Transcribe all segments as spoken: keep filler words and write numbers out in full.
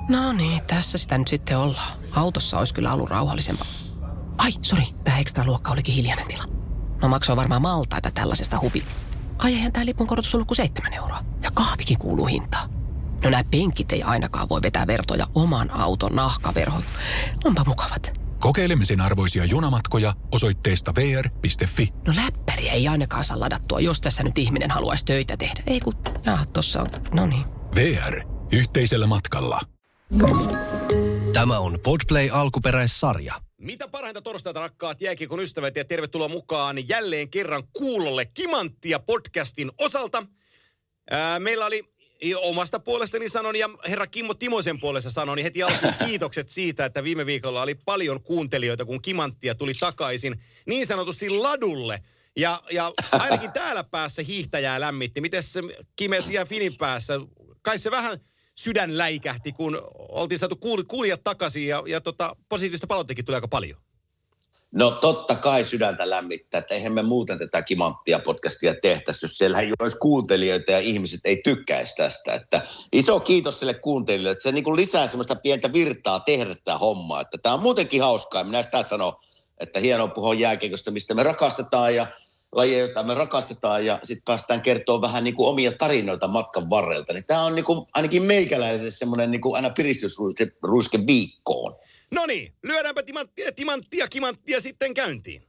No niin, tässä sitä nyt sitten ollaan. Autossa olisi kyllä ollut rauhallisempaa. Ai, sori, tämä ekstra luokka olikin hiljainen tila. No maksoi varmaan maltaita tällaisesta hubi. Ai eihän tämä lipun korotus ollut kuin seitsemän euroa. Ja kahvikin kuuluu hintaan. No nämä penkit ei ainakaan voi vetää vertoja oman auton nahkaverhoon. Onpa mukavat. Kokeilemisen arvoisia junamatkoja osoitteesta v r piste f i. No läppäriä ei ainakaan saa ladattua, jos tässä nyt ihminen haluaisi töitä tehdä. Ei kun, jaa, tossa on, no niin. V R. Yhteisellä matkalla. Tämä on Podplay alkuperäissarja. Mitä parhainta torstaita, rakkaat jääkiekon ystävät, ja tervetuloa mukaan jälleen kerran kuulolle Kimanttia podcastin osalta. Ää, meillä oli omasta puolestani sanon ja herra Kimmo Timosen puolesta sanon, niin heti alkuun kiitokset siitä, että viime viikolla oli paljon kuuntelijoita, kun Kimanttia tuli takaisin niin sanotusti ladulle. Ja, ja ainakin täällä päässä hiihtäjää lämmitti. Miten se Kime siellä Finin päässä? Kai se vähän sydän läikähti, kun oltiin saatu kuulijat takaisin ja, ja tota, positiivista palautteekin tuli aika paljon. No totta kai sydäntä lämmittää, että eihän me muuten tätä Kimanttia podcastia tehtäisi, jos siellähän ei olisi kuuntelijoita ja ihmiset ei tykkäisi tästä. Että iso kiitos sille kuuntelijoille, että se niin kuin lisää semmoista pientä virtaa tehdä tämä homma. Että tämä on muutenkin hauskaa. Minä sitä sanon, että hienoa puhua jääkiekosta, mistä me rakastetaan ja lajeja, joita me rakastetaan ja sitten päästään kertoa vähän niin kuin omia tarinoita matkan varrelta. Niin tämä on niin kuin ainakin meikäläiselle semmoinen niin kuin aina piristysruiske viikkoon. No niin, lyödäänpä timanttia, timanttia, kimanttia sitten käyntiin.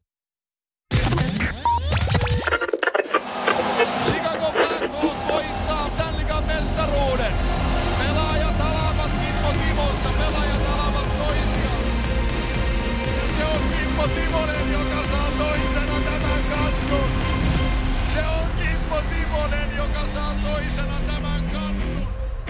Chicago Blackhawks voittaa Stanley Cup -mestaruuden. Pelaajat alavat Kimmo Timosta, pelaajat alavat toisiaan. Se on Kimmo Timonen, joka saa toisena tämän kannun. Se on Kimmo Timonen, joka saa toisena tämän kannun.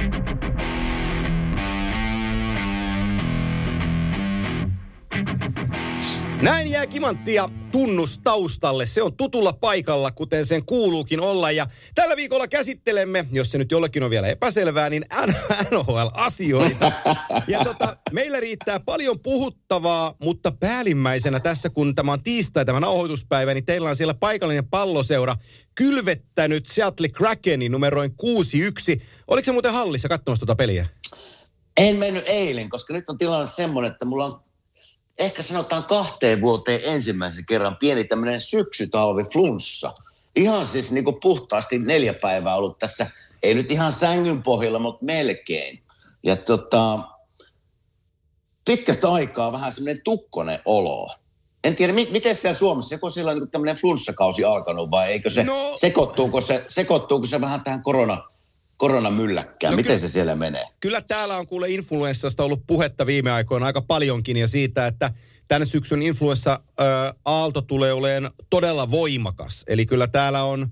Näin jää Kimanttia tunnus taustalle. Se on tutulla paikalla, kuten sen kuuluukin olla. Ja tällä viikolla käsittelemme, jos se nyt jollekin on vielä epäselvää, niin N H L-asioita. Ja tota, meillä riittää paljon puhuttavaa, mutta päällimmäisenä tässä, kun tämä on tiistai, tämä nauhoituspäivä, niin teillä on siellä paikallinen palloseura kylvettänyt Seattle Krakenin numeroin kuusi yksi. Oliko se muuten hallissa katsomassa tuota peliä? En mennyt eilen, koska nyt on tilanne semmoinen, että mulla on ehkä sanotaan kahteen vuoteen ensimmäisen kerran pieni tämmöinen syksytalvi flunssa. Ihan siis niin kuin puhtaasti neljä päivää ollut tässä, ei nyt ihan sängyn pohjalla, mutta melkein. Ja tota, pitkästä aikaa vähän semmoinen tukkonen olo. En tiedä, mi- miten siellä Suomessa, joko siellä on niin tämmöinen flunssakausi alkanut vai eikö se, no, sekoittuuko se, sekoittuuko se vähän tähän korona koronamylläkkään. No, miten ky- se siellä menee? Kyllä täällä on kuule influenssasta ollut puhetta viime aikoina aika paljonkin ja siitä, että tänne syksyn influenssa-aalto tulee olemaan todella voimakas. Eli kyllä täällä on,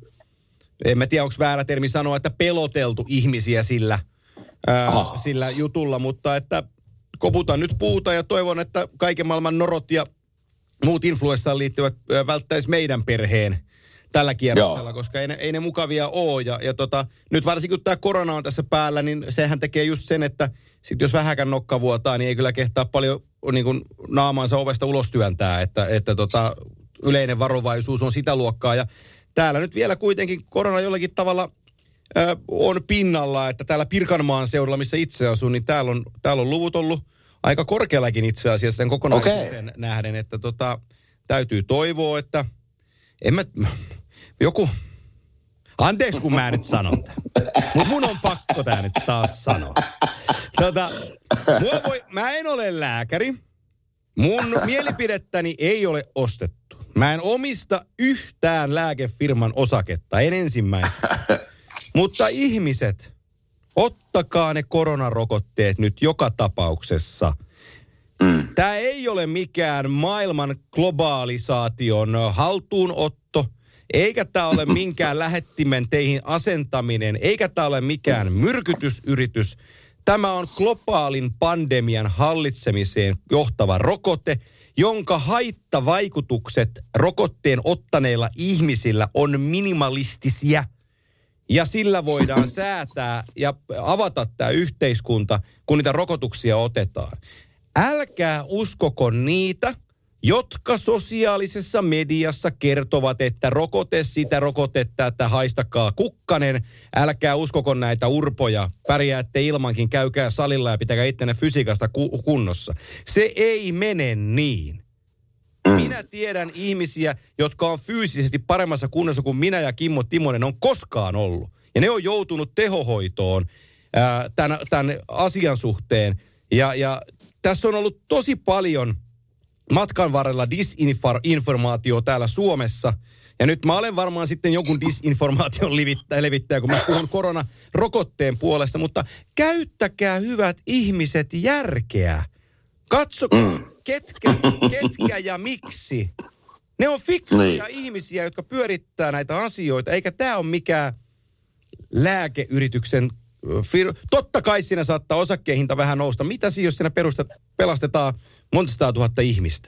en mä tiedä onko väärä termi sanoa, että peloteltu ihmisiä sillä, ää, sillä jutulla, mutta että koputan nyt puuta ja toivon, että kaiken maailman norot ja muut influenssaan liittyvät ää, välttäisi meidän perheen tällä kierroksella, Joo. koska ei ne, ei ne mukavia ole. Ja, ja tota, nyt varsinkin kun tämä korona on tässä päällä, niin sehän tekee just sen, että sit jos vähäkään nokka vuotaa, niin ei kyllä kehtaa paljon niin kuin naamaansa ovesta ulos työntää, että, että tota, yleinen varovaisuus on sitä luokkaa. Ja täällä nyt vielä kuitenkin korona jollakin tavalla ö, on pinnalla, että täällä Pirkanmaan seudulla, missä itse asun, niin täällä on, täällä on luvut ollut aika korkeallakin itse asiassa sen kokonaisuuteen okay. nähden, että tota, täytyy toivoa, että en mä, joku, anteeksi kun mä nyt sanon tämän, mutta mun on pakko tää nyt taas sanoa. Tota, mua voi, mä en ole lääkäri, mun mielipidettäni ei ole ostettu. Mä en omista yhtään lääkefirman osaketta, en ensimmäistä. Mutta ihmiset, ottakaa ne koronarokotteet nyt joka tapauksessa. Mm. Tämä ei ole mikään maailman globalisaation haltuunotto, eikä tämä ole minkään lähettimen teihin asentaminen, eikä tämä ole mikään myrkytysyritys. Tämä on globaalin pandemian hallitsemiseen johtava rokote, jonka haittavaikutukset rokotteen ottaneilla ihmisillä on minimalistisia. Ja sillä voidaan säätää ja avata tämä yhteiskunta, kun niitä rokotuksia otetaan. Älkää uskoko niitä, jotka sosiaalisessa mediassa kertovat, että rokote sitä, rokote tätä, haistakaa kukkanen, älkää uskoko näitä urpoja, pärjäätte ilmankin, käykää salilla ja pitäkää ittenne fysiikasta ku- kunnossa. Se ei mene niin. Mm. Minä tiedän ihmisiä, jotka on fyysisesti paremmassa kunnossa kuin minä ja Kimmo Timonen on koskaan ollut. Ja ne on joutunut tehohoitoon ää, tämän, tämän asian suhteen. Ja, ja tässä on ollut tosi paljon matkan varrella disinformaatio täällä Suomessa. Ja nyt mä olen varmaan sitten jonkun disinformaation levittäjä, levittäjä, kun mä puhun koronarokotteen puolesta. Mutta käyttäkää hyvät ihmiset järkeä. Katsokaa, mm. ketkä, ketkä ja miksi. Ne on fiksuja niin. ihmisiä, jotka pyörittää näitä asioita. Eikä tämä ole mikään lääkeyrityksen fir- Totta kai siinä saattaa osakkeen hinta vähän nousta. Mitä siinä, jos siinä perustat, pelastetaan monta sataa tuhatta ihmistä?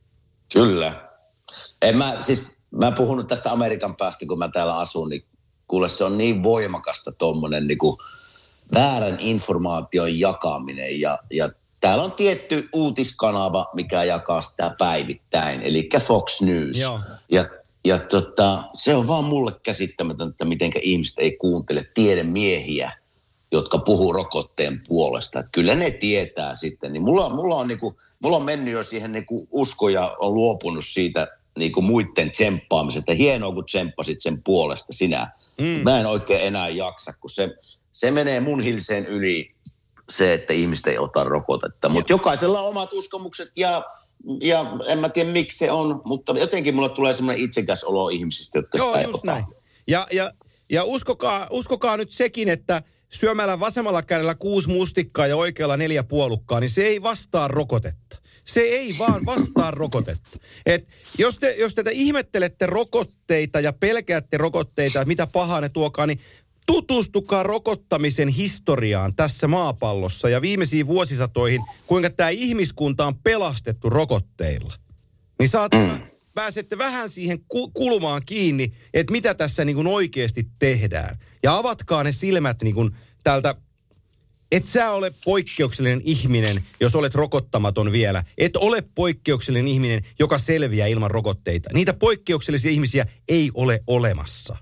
Kyllä. En mä, siis, mä puhun nyt tästä Amerikan päästä, kun mä täällä asun, niin kuule se on niin voimakasta tommonen niin kuin väärän informaation jakaminen. Ja, ja täällä on tietty uutiskanava, mikä jakaa sitä päivittäin, eli Fox News. Joo. Ja Ja tota, se on vaan mulle käsittämätöntä, mitenkä ihmiset ei kuuntele tiedemiehiä, jotka puhuu rokotteen puolesta. Että kyllä ne tietää sitten. Niin mulla, mulla, on niinku, mulla on mennyt jo siihen niinku usko ja on luopunut siitä niinku muiden tsemppaamisesta. Hienoa, kun tsemppasit sen puolesta sinä. Mm. Mä en oikein enää jaksa, kun se, se menee mun hilseen yli se, että ihmiset ei ota rokotetta. Mutta jokaisella on omat uskomukset ja... Ja en mä tiedä, miksi se on, mutta jotenkin mulle tulee semmoinen itsekäs olo ihmisistä, jotka Joo, sitä ei just ota. näin. Ja, ja, ja uskokaa, uskokaa nyt sekin, että syömällä vasemmalla kädellä kuusi mustikkaa ja oikealla neljä puolukkaa, niin se ei vastaa rokotetta. Se ei vaan vastaa rokotetta. Et jos, te, jos te ihmettelette rokotteita ja pelkäätte rokotteita, että mitä pahaa ne tuokaa, niin tutustukaa rokottamisen historiaan tässä maapallossa ja viimeisiin vuosisatoihin, kuinka tämä ihmiskunta on pelastettu rokotteilla. Niin saatte, mm. pääsette vähän siihen ku- kulmaan kiinni, että mitä tässä niin kuin oikeasti tehdään. Ja avatkaa ne silmät niin kuin tältä, et sä ole poikkeuksellinen ihminen, jos olet rokottamaton vielä. Et ole poikkeuksellinen ihminen, joka selviää ilman rokotteita. Niitä poikkeuksellisia ihmisiä ei ole olemassa.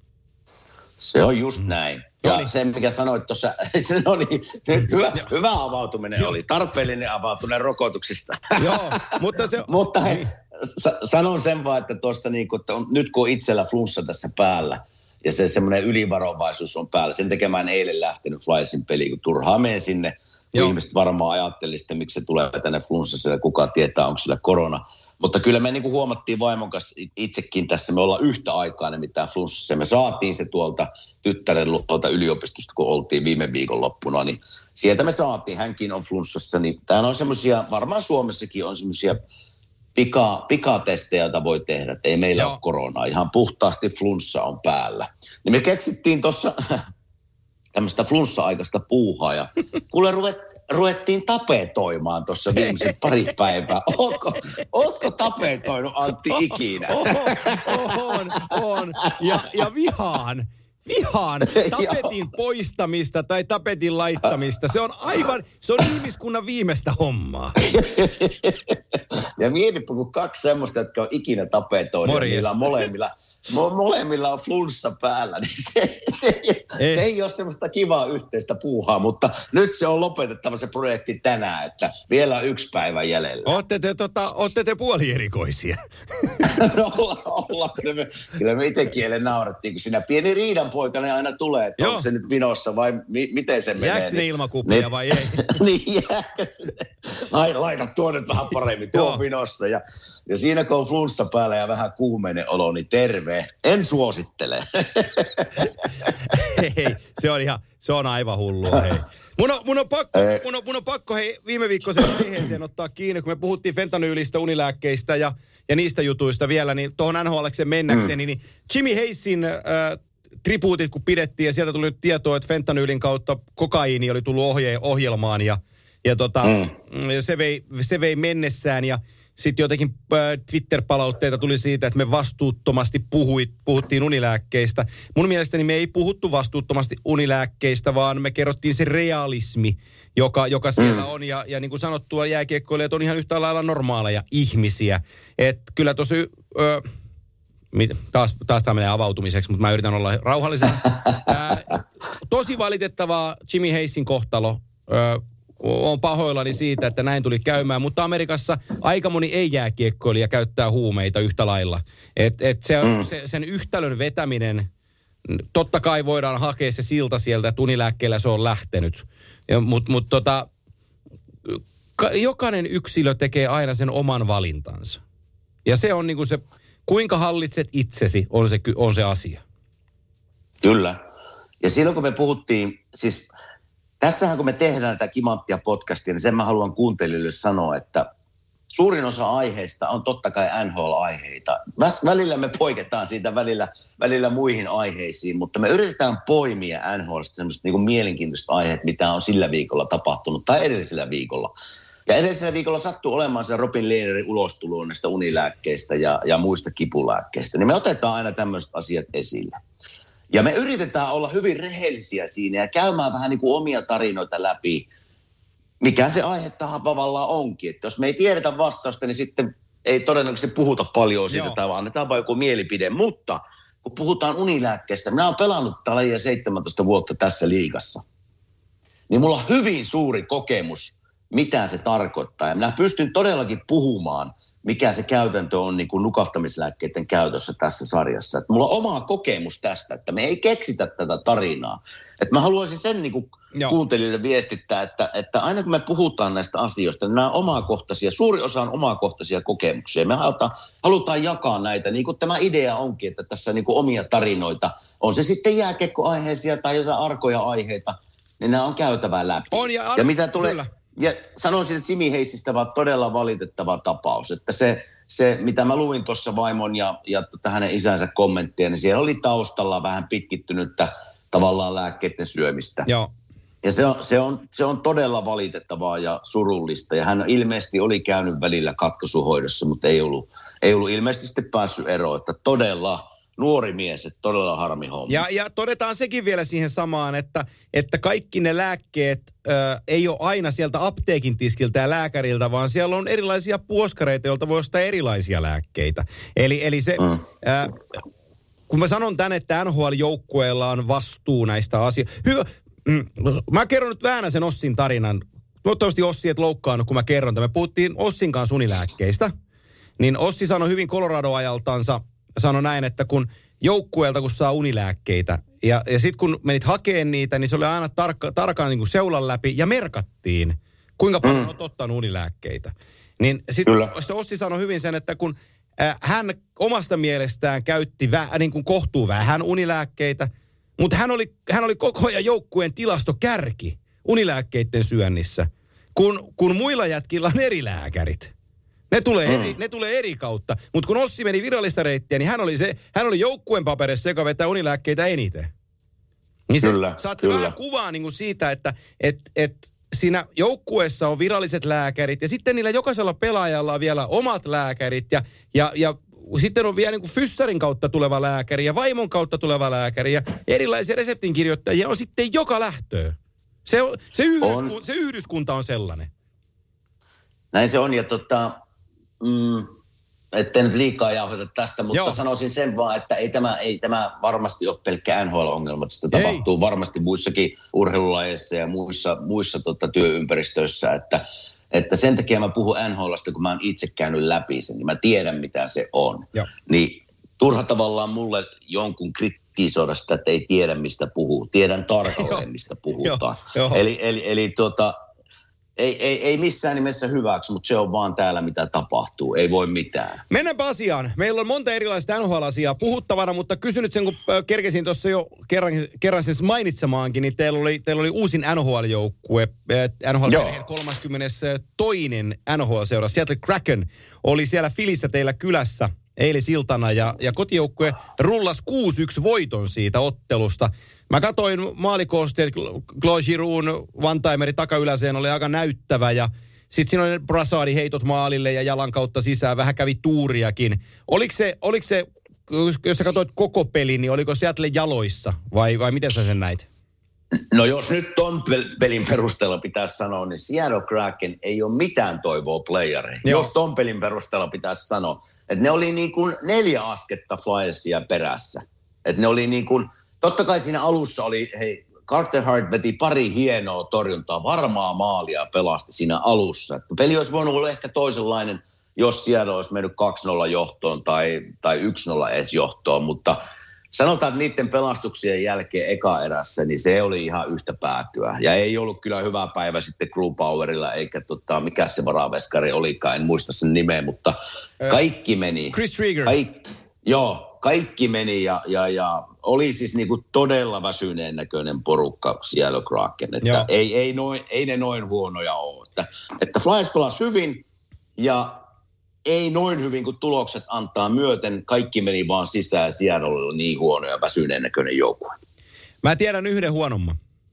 Se on just näin. Ja Noniin. Se, mikä sanoit tuossa, se no niin, hyvä, hyvä avautuminen oli. Tarpeellinen avautuminen rokotuksista. Joo, mutta se... mutta hei, sanon sen vaan, että tuosta niin kuin, että on, nyt kun on itsellä flunssa tässä päällä, ja se semmoinen ylivarovaisuus on päällä, sen tekemään eilen lähtenyt Flyersin peliin, kun turhaa menen sinne. Ihmiset varmaan ajattelivat, että miksi se tulee tänne flunssassa ja kuka tietää, onko sillä korona. Mutta kyllä me niin kuin huomattiin vaimon kanssa itsekin tässä, me ollaan yhtä aikaa nimittäin flunssassa. Me saatiin se tuolta tyttären tuolta yliopistosta, kun oltiin viime viikon loppuna, niin sieltä me saatiin, hänkin on flunssassa. Niin täällä on semmoisia, varmaan Suomessakin on semmoisia pika, pikatestejä, joita voi tehdä, että ei meillä Joo. ole koronaa. Ihan puhtaasti flunssa on päällä. Niin me keksittiin tuossa tämmöistä flunssa-aikaista puuhaa ja kuule ruvet, ruvettiin tapetoimaan tuossa viimeiset pari päivää. Ootko, ootko tapetoinut Antti ikinä? On, on. Ja, ja vihaan. Vihaan tapetin poistamista tai tapetin laittamista. Se on aivan, se on ihmiskunnan viimeistä hommaa. Ja mietipä, kun kaksi semmoista, jotka on ikinä tapetoinut, niillä molemmilla, mo, molemmilla on flunssa päällä, niin se, se, ei. se ei ole semmoista kivaa yhteistä puuhaa, mutta nyt se on lopetettava se projekti tänään, että vielä on yksi päivä jäljellä. Ootte te, tota, ootte te puolierikoisia? No olla, olla. Kyllä me, kyllä me itsekin eilen naurettiin, kun siinä pieni riidan poikana aina tulee, että Joo. onko se nyt vinossa vai mi- miten se menee. Jääkö ne ilmakuplia niin, vai ei? Niin jääkö sinne. Laita, laita tuo nyt vähän paremmin, tuo on vinossa. Ja, ja siinä kun on flunssa päällä ja vähän kuumeinen olo, niin terve. En suosittele. Hei, se on ihan, se on aivan hullua, hei. Mun on, mun on pakko, mun on, mun on pakko hei, viime viikkoiseen aiheeseen ottaa kiinni, kun me puhuttiin fentanyylistä, unilääkkeistä ja, ja niistä jutuista vielä, niin tuohon N H L:kseen mennäkseni, mm. niin Jimmy Hayesin äh, tribuutit kun pidettiin ja sieltä tuli nyt tietoa, että fentanyylin kautta kokaiini oli tullut ohje, ohjelmaan ja, ja tota, mm. se, vei, se vei mennessään ja sitten jotenkin äh, Twitter-palautteita tuli siitä, että me vastuuttomasti puhuit, puhuttiin unilääkkeistä. Mun mielestäni me ei puhuttu vastuuttomasti unilääkkeistä, vaan me kerrottiin se realismi, joka, joka siellä mm. on. Ja, ja niin kuin sanottua, jääkiekkoilijat on ihan yhtä lailla normaaleja ihmisiä. Että kyllä tosi... Ö, Taas, taas tämä menee avautumiseksi, mutta mä yritän olla rauhallisen. Ää, tosi valitettavaa Jimmy Hayesin kohtalo. Ää, on pahoillani siitä, että näin tuli käymään, mutta Amerikassa aika moni ei-jääkiekkoilija käyttää huumeita yhtä lailla. Et, et se, mm. se, sen yhtälön vetäminen, totta kai voidaan hakea se silta sieltä, että unilääkkeellä se on lähtenyt. Mutta mut tota, jokainen yksilö tekee aina sen oman valintansa. Ja se on niinku se... Kuinka hallitset itsesi on se, on se asia. Kyllä. Ja silloin kun me puhuttiin, siis tässähän kun me tehdään tätä Kimanttia podcastia, niin sen mä haluan kuuntelijoille sanoa, että suurin osa aiheista on totta kai N H L-aiheita. Välillä me poiketaan siitä välillä, välillä muihin aiheisiin, mutta me yritetään poimia N H L:sta semmoista niin kuin mielenkiintoista aiheet, mitä on sillä viikolla tapahtunut tai edellisellä viikolla. Ja edellisellä viikolla sattui olemaan se Robin Lehnerin ulostulo näistä unilääkkeistä ja, ja muista kipulääkkeistä. Niin me otetaan aina tämmöiset asiat esille. Ja me yritetään olla hyvin rehellisiä siinä ja käymään vähän niin kuin omia tarinoita läpi, mikä se aihe tavallaan onkin. Että jos me ei tiedetä vastausta, niin sitten ei todennäköisesti puhuta paljon siitä, tai vaan annetaan vain joku mielipide. Mutta kun puhutaan unilääkkeistä, minä olen pelannut tätä lajia seitsemäntoista vuotta tässä liigassa, niin mulla on hyvin suuri kokemus, mitä se tarkoittaa. Ja minä pystyn todellakin puhumaan, mikä se käytäntö on niin kuin nukahtamislääkkeiden käytössä tässä sarjassa. Että mulla on oma kokemus tästä, että me ei keksitä tätä tarinaa. Että mä haluaisin sen niin kuin kuuntelijoille viestittää, että, että aina kun me puhutaan näistä asioista, niin nämä on omakohtaisia, suuri osa on omakohtaisia kokemuksia. Me halutaan, halutaan jakaa näitä, niin kuin tämä idea onkin, että tässä niin kuin omia tarinoita, on se sitten jääkiekkoaiheisia tai jotain arkoja aiheita, niin nämä on käytävä läpi. On ja, ar- ja mitä tulee... Kyllä. Ja sanoisin, että Jimmy Hayesista vaan todella valitettava tapaus. Että se, se mitä mä luin tuossa vaimon ja, ja hänen isänsä kommenttia, niin siellä oli taustalla vähän pitkittynyttä tavallaan lääkkeiden syömistä. Joo. Ja se on, se, on, se on todella valitettavaa ja surullista. Ja hän ilmeisesti oli käynyt välillä katkaisuhoidossa, mutta ei ollut, ei ollut ilmeisesti sitten päässyt eroon. Että todella... Nuori mies, että todella harmi homma. Ja, ja todetaan sekin vielä siihen samaan, että, että kaikki ne lääkkeet ö, ei ole aina sieltä apteekin tiskiltä ja lääkäriltä, vaan siellä on erilaisia puoskareita, joilta voi ostaa erilaisia lääkkeitä. Eli, eli se, mm. ö, kun mä sanon tän, että N H L-joukkueella on vastuu näistä asioista. Hyvä, mm, mä kerron nyt Väänäsen Ossin tarinan. Toivottavasti Ossi et loukkaannut, kun mä kerron tämän. Me puhuttiin Ossin kanssa unilääkkeistä. Niin Ossi sanoi hyvin Colorado-ajaltansa, sanoi näin, että kun joukkueelta kun saa unilääkkeitä ja, ja sitten kun menit hakemaan niitä, niin se oli aina tarkka, tarkkaan niin kuin seulan läpi ja merkattiin, kuinka paljon mm. olet ottanut unilääkkeitä. Niin sitten Ossi sanoi hyvin sen, että kun äh, hän omasta mielestään käytti vä, niin kuin kohtuu vähän unilääkkeitä, mutta hän oli, hän oli koko ajan joukkueen tilastokärki unilääkkeiden syönnissä, kun, kun muilla jätkillä on eri lääkärit. Ne tulee, mm. eri, ne tulee eri kautta. Mutta kun Ossi meni virallista reittiä, niin hän oli, se, hän oli joukkueen paperissa, joka vetää unilääkkeitä eniten. Niin se kyllä, saatti kyllä. vähän kuvaa niin kuin siitä, että et, et siinä joukkueessa on viralliset lääkärit ja sitten niillä jokaisella pelaajalla on vielä omat lääkärit ja, ja, ja sitten on vielä niin kuin fyssarin kautta tuleva lääkäri ja vaimon kautta tuleva lääkäri ja erilaisia reseptinkirjoittajia on sitten joka lähtöön. Se, se, yhdyskunta, se yhdyskunta on sellainen. Näin se on ja tota... Mm, ettei nyt liikaa jauhota tästä, mutta Joo. sanoisin sen vaan, että ei tämä, ei tämä varmasti ole pelkkä N H L-ongelma. Sitä ei. Tapahtuu varmasti muissakin urheilulajeissa ja muissa, muissa tota, työympäristöissä. Että, että sen takia mä puhun N H L:sta, kun mä oon itse käynyt läpi sen, niin mä tiedän, mitä se on. Joo. Niin turha tavallaan mulle jonkun kritisoida sitä, että ei tiedä, mistä puhuu. Tiedän tarkalleen, mistä puhutaan. Jo, eli eli, eli tuota... Ei, ei, ei missään nimessä hyväksi, mutta se on vaan täällä, mitä tapahtuu. Ei voi mitään. Mennäänpä asiaan. Meillä on monta erilaista N H L-asiaa puhuttavana, mutta kysyn nyt sen, kun kerkesin tuossa jo kerran, kerran sen mainitsemaankin, niin teillä oli, teillä oli uusin N H L-joukkue, N H L-perheen kolmaskymmenestoinen N H L-seura, Seattle Kraken, oli siellä Filissä teillä kylässä eilisiltana, ja, ja kotijoukkue rullasi kuusi yksi voiton siitä ottelusta. Mä katsoin maalikoosteet, Claude Giroux, one-timeri takayläseen oli aika näyttävä ja Sitten siinä oli Brassardin heitot maalille ja jalan kautta sisään. Vähän kävi tuuriakin. Oliko se, oliko se jos sä katsoit koko pelin, niin oliko Seattle jaloissa vai, vai miten sä sen näit? No jos nyt ton pelin perusteella pitäisi sanoa, niin Seattle Kraken ei ole mitään toivoa playereihin. Jos ton pelin perusteella pitäisi sanoa, että ne oli niin kuin neljä asketta Flyersia perässä. Että ne oli niin kuin, totta kai siinä alussa oli, hei, Carter Hart veti pari hienoa torjuntaa, varmaa maalia pelasti siinä alussa. Että peli olisi voinut olla ehkä toisenlainen, jos Seattle olisi mennyt kaksi nolla johtoon tai, tai yksi nolla edes johtoon, mutta sanotaan, että niiden pelastuksien jälkeen eka erässä, niin se oli ihan yhtä päätyä. Ja ei ollut kyllä hyvä päivä sitten Grubauerilla, eikä tota, mikä se varaveskari olikaan, en muista sen nimeä, mutta kaikki meni. Chris Rieger. Kaik, joo, kaikki meni ja, ja, ja oli siis niinku todella väsyneen näköinen porukka siellä Kraken. Että ei, ei, noin, ei ne noin huonoja ole. Että, että Flyers pelasi hyvin ja ei noin hyvin, kun tulokset antaa myöten. Kaikki meni vaan sisään. Siellä oli niin huono ja väsyneen näköinen joukkue. Mä tiedän yhden huonomman.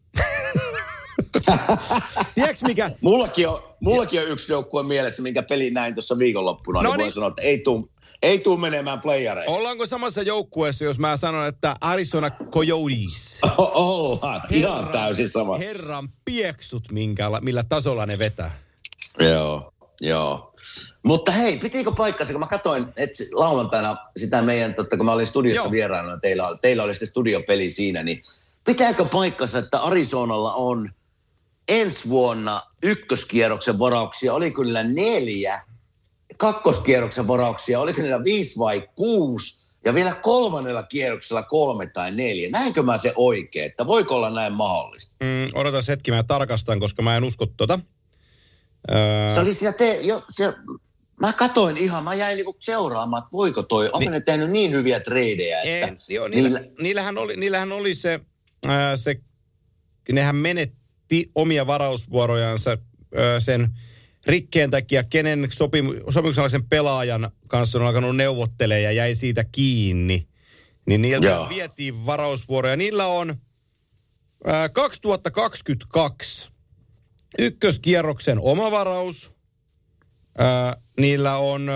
Tiedätkö mikä? Mullakin on, mullakin on yksi joukkue mielessä, minkä pelin näin tuossa viikonloppuna. No niin, niin voin sanoa, että ei tuu, ei tuu menemään playereihin. Ollaanko samassa joukkueessa, jos mä sanon, että Arizona Coyotes? Ollaan. Ihan täysin sama. Herran pieksut, minkä, millä tasolla ne vetää. Joo, joo. Mutta hei, pitikö paikkansa, kun mä katsoin että lauantaina sitä meidän, totta kun mä olin studiossa vieraana, teillä, teillä oli sitten studiopeli siinä, niin pitääkö paikkansa, että Arizonalla on ensi vuonna ykköskierroksen varauksia, oli kyllä neljä, kakkoskierroksen varauksia, oli kyllä viisi vai kuusi, ja vielä kolmannella kierroksella kolme tai neljä. Näinkö mä se oikein, että voiko olla näin mahdollista? Mm, odotas hetki, mä tarkastan, koska mä en usko tuota. Öö... Se oli siinä te, jo, se, mä katoin ihan, mä jäin niinku seuraamaan, että voiko toi, onko Ni- ne tehnyt niin hyviä treidejä, että... Ei, joo, niillä, niillä... Niillähän, oli, niillähän oli se, ää, se, nehän menetti omia varausvuorojansa ää, sen rikkeen takia, kenen sopimu, sopimuksellisen pelaajan kanssa on alkanut neuvottelemaan ja jäi siitä kiinni. Niin niiltä joo. vietiin varausvuoroja. Niillä on ää, kaksituhattakaksikymmentäkaksi ykköskierroksen oma varaus. Ää, niillä on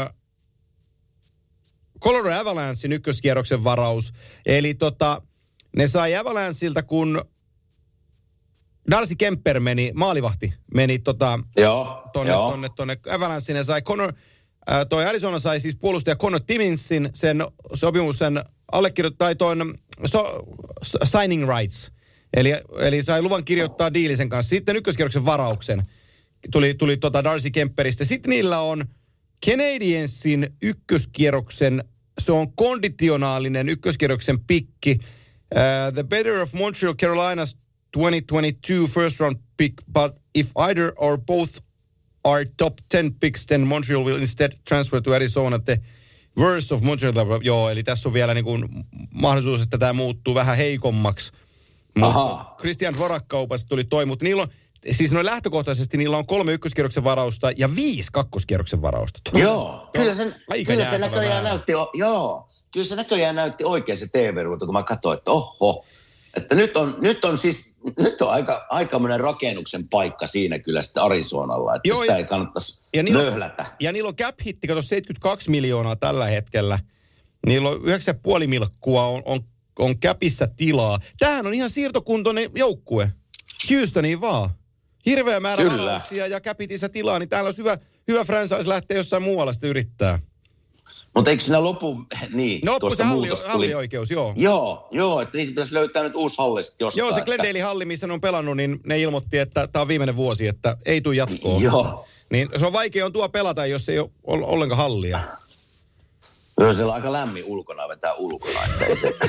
Colorado Avalanchein ykköskierroksen varaus. Eli tota, ne sai Avalancheilta, kun Darcy Kemper meni, maalivahti, meni tota, joo, tonne, joo. tonne, tonne Avalanchein. Ne sai Connor, ää, toi Arizona sai siis puolustaja Connor Timminsin sen sopimus, sen allekirjoittaa toinen so, signing rights. Eli, eli sai luvan kirjoittaa diilisen kanssa. Sitten ykköskierroksen varauksen tuli, tuli tota Darcy Kemperistä. Sitten niillä on Canadiensin ykköskierroksen, se on konditionaalinen ykköskierroksen pikki. Uh, the better of Montreal Carolinas twenty twenty-two first round pick, but if either or both are top ten picks, then Montreal will instead transfer to Arizona. The worst of Montreal, joo, eli tässä on vielä niin kuin mahdollisuus, että tämä muuttuu vähän heikommaksi. Mutta Christian Dvorak-kaupasta tuli toi, mutta niillä on, siis noin lähtökohtaisesti niillä on kolme ykköskierroksen varausta ja viisi kakkoskierroksen varausta. Tuo, joo, kyllä se, kyllä se näköjään näytti, joo, kyllä se näköjään näytti oikein se T V-ruutu, kun mä katsoin, että oho, että nyt on, nyt on siis, nyt on aika, aikamoinen rakennuksen paikka siinä kyllä sitten Arizonalla, että joo, sitä ja, ei kannattaisi ja nöhlätä. On, ja niillä on cap hitti, kato seitsemänkymmentäkaksi miljoonaa tällä hetkellä. Niillä on yhdeksän pilkku viisi milkkua on, on on käpissä tilaa. Tämähän on ihan siirtokuntoinen joukkue. Houstoniin vaan. Hirveä määrä varauksia ja käpitissä tilaa, niin täällä on hyvä, hyvä franchise lähteä jossain muualla sitten yrittää. Mutta eikö siinä lopu, niin. No loppu se halli, hallioikeus, joo. Joo, joo, että niitä pitäisi löytää nyt uusi halli jostain. Joo, se Glendale halli, missä ne on pelannut, niin ne ilmoitti, että tämä on viimeinen vuosi, että ei tule jatkoon. Joo. Niin se on vaikea on tuo pelata, jos ei ole ollenkaan hallia. Joo, siellä on aika lämmin ulkona, vetää ulkona, että ei se...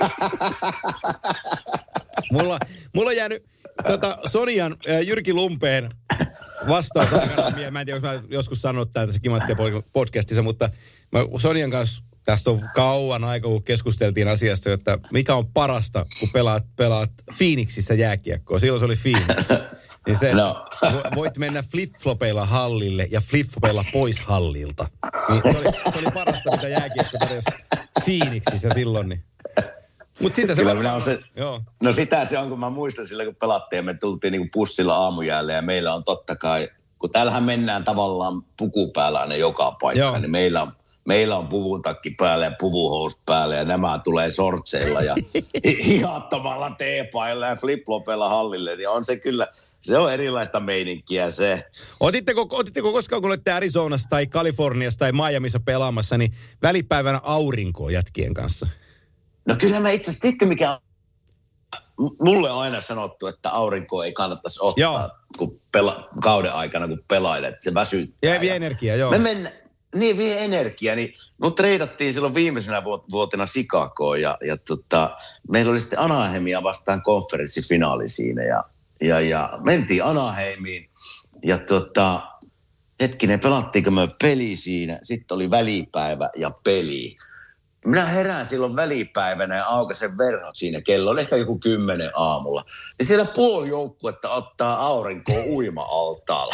mulla, mulla on jäänyt tota, Sonian äh, Jyrki Lumpeen vastaus aikana. Mä en tiedä, jos mä joskus sanonut tämän tässä Kimanttia podcastissa, mutta mä Sonian kanssa tästä on kauan aika, kun keskusteltiin asiasta, että mikä on parasta, kun pelaat, pelaat Phoenixissä jääkiekkoa. Silloin se oli Phoenix. Niin se, no. voit mennä flip-flopeilla hallille ja flip-flopeilla pois hallilta. Niin se, oli, se oli parasta, mitä jääkiekko tarjosi Phoenixissä silloin. Niin. Mut sitä se Kyllä on se, joo. No sitä se on, kun mä muistan silloin, kun pelattiin ja me tultiin niinku pussilla aamujäälle ja meillä on totta kai kun täällähän mennään tavallaan puku päällä aina joka paikkaan, Joo. niin meillä on, meillä on puvuntakki päällä ja puvuhousut päällä ja nämä tulee sortseilla ja hihattomalla teepailla ja flip-flopeilla hallille, niin on se kyllä, se on erilaista meininkiä se. Otitteko, otitteko koskaan, kun olette Arizonassa tai Kaliforniassa tai Miamiissa pelaamassa, niin välipäivänä aurinkoa jätkien kanssa? No kyllä mä itse asiassa, tiedätkö mikä on? Mulle on aina sanottu, että aurinkoa ei kannattaisi ottaa Joo. kun pela, kauden aikana, kun pelailet. Se väsyttää. Ja vie energiaa, joo. Me mennä, niin vie energiaa. Niin, mut treidattiin silloin viimeisenä vuotena Chicagoon ja, ja tota, meillä oli sitten Anaheimia vastaan konferenssifinaali siinä. Ja, ja, ja mentiin Anaheimiin ja tota, hetkinen, pelattiinko me peli siinä. Sitten oli välipäivä ja peli. Minä herään silloin välipäivänä ja aukaisen verhot siinä. Kello oli ehkä joku kymmenen aamulla. Ja siellä puoli joukkuetta ottaa aurinkoa uima-altaalla.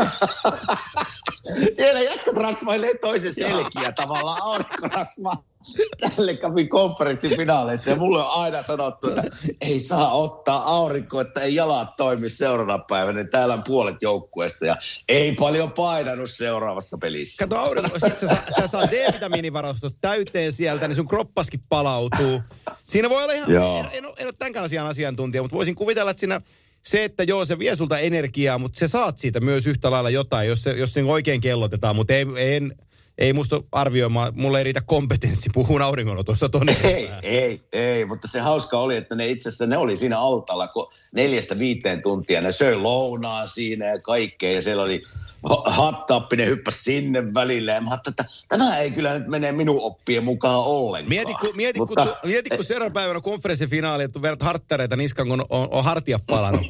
Siellä jätkät rasvailee toisen selkiä tavallaan aurinkorasvaa Stanley Cupin konferenssifinaaleissa. Ja mulle on aina sanottu, että ei saa ottaa aurinkoa, että ei jalat toimi seuraavana päivänä. Täällä on puolet joukkueesta ja ei paljon painanut seuraavassa pelissä. Kato aurinko, sit sä, sä saa D-vitamiinivarastot täyteen sieltä, niin sun kroppaskin palautuu. Siinä voi olla ihan, en, en, ole, en ole tämän asian asiantuntija, mutta voisin kuvitella, että siinä se, että joo, se vie sulta energiaa, mutta sä saat siitä myös yhtä lailla jotain, jos se, jos se oikein kellotetaan, mutta ei, en, ei musta arvioimaan, mulle ei riitä kompetenssi puhun auringonotossa tonne. Ei, ei, ei, mutta se hauska oli, että ne itse asiassa ne oli siinä altaalla, kun neljästä viiteen tuntia ne söi lounaa siinä ja kaikkea ja siellä oli hattappi, ne hyppäsi sinne välille ja mä ajattelin, että tämä ei kyllä nyt mene minun oppien mukaan ollenkaan. Mieti, kun, mieti, mutta, kun, tu, mieti, kun seuraavan päivänä konferenssifinaali, että verrat harttareita niskan, kun on, on hartia palannut.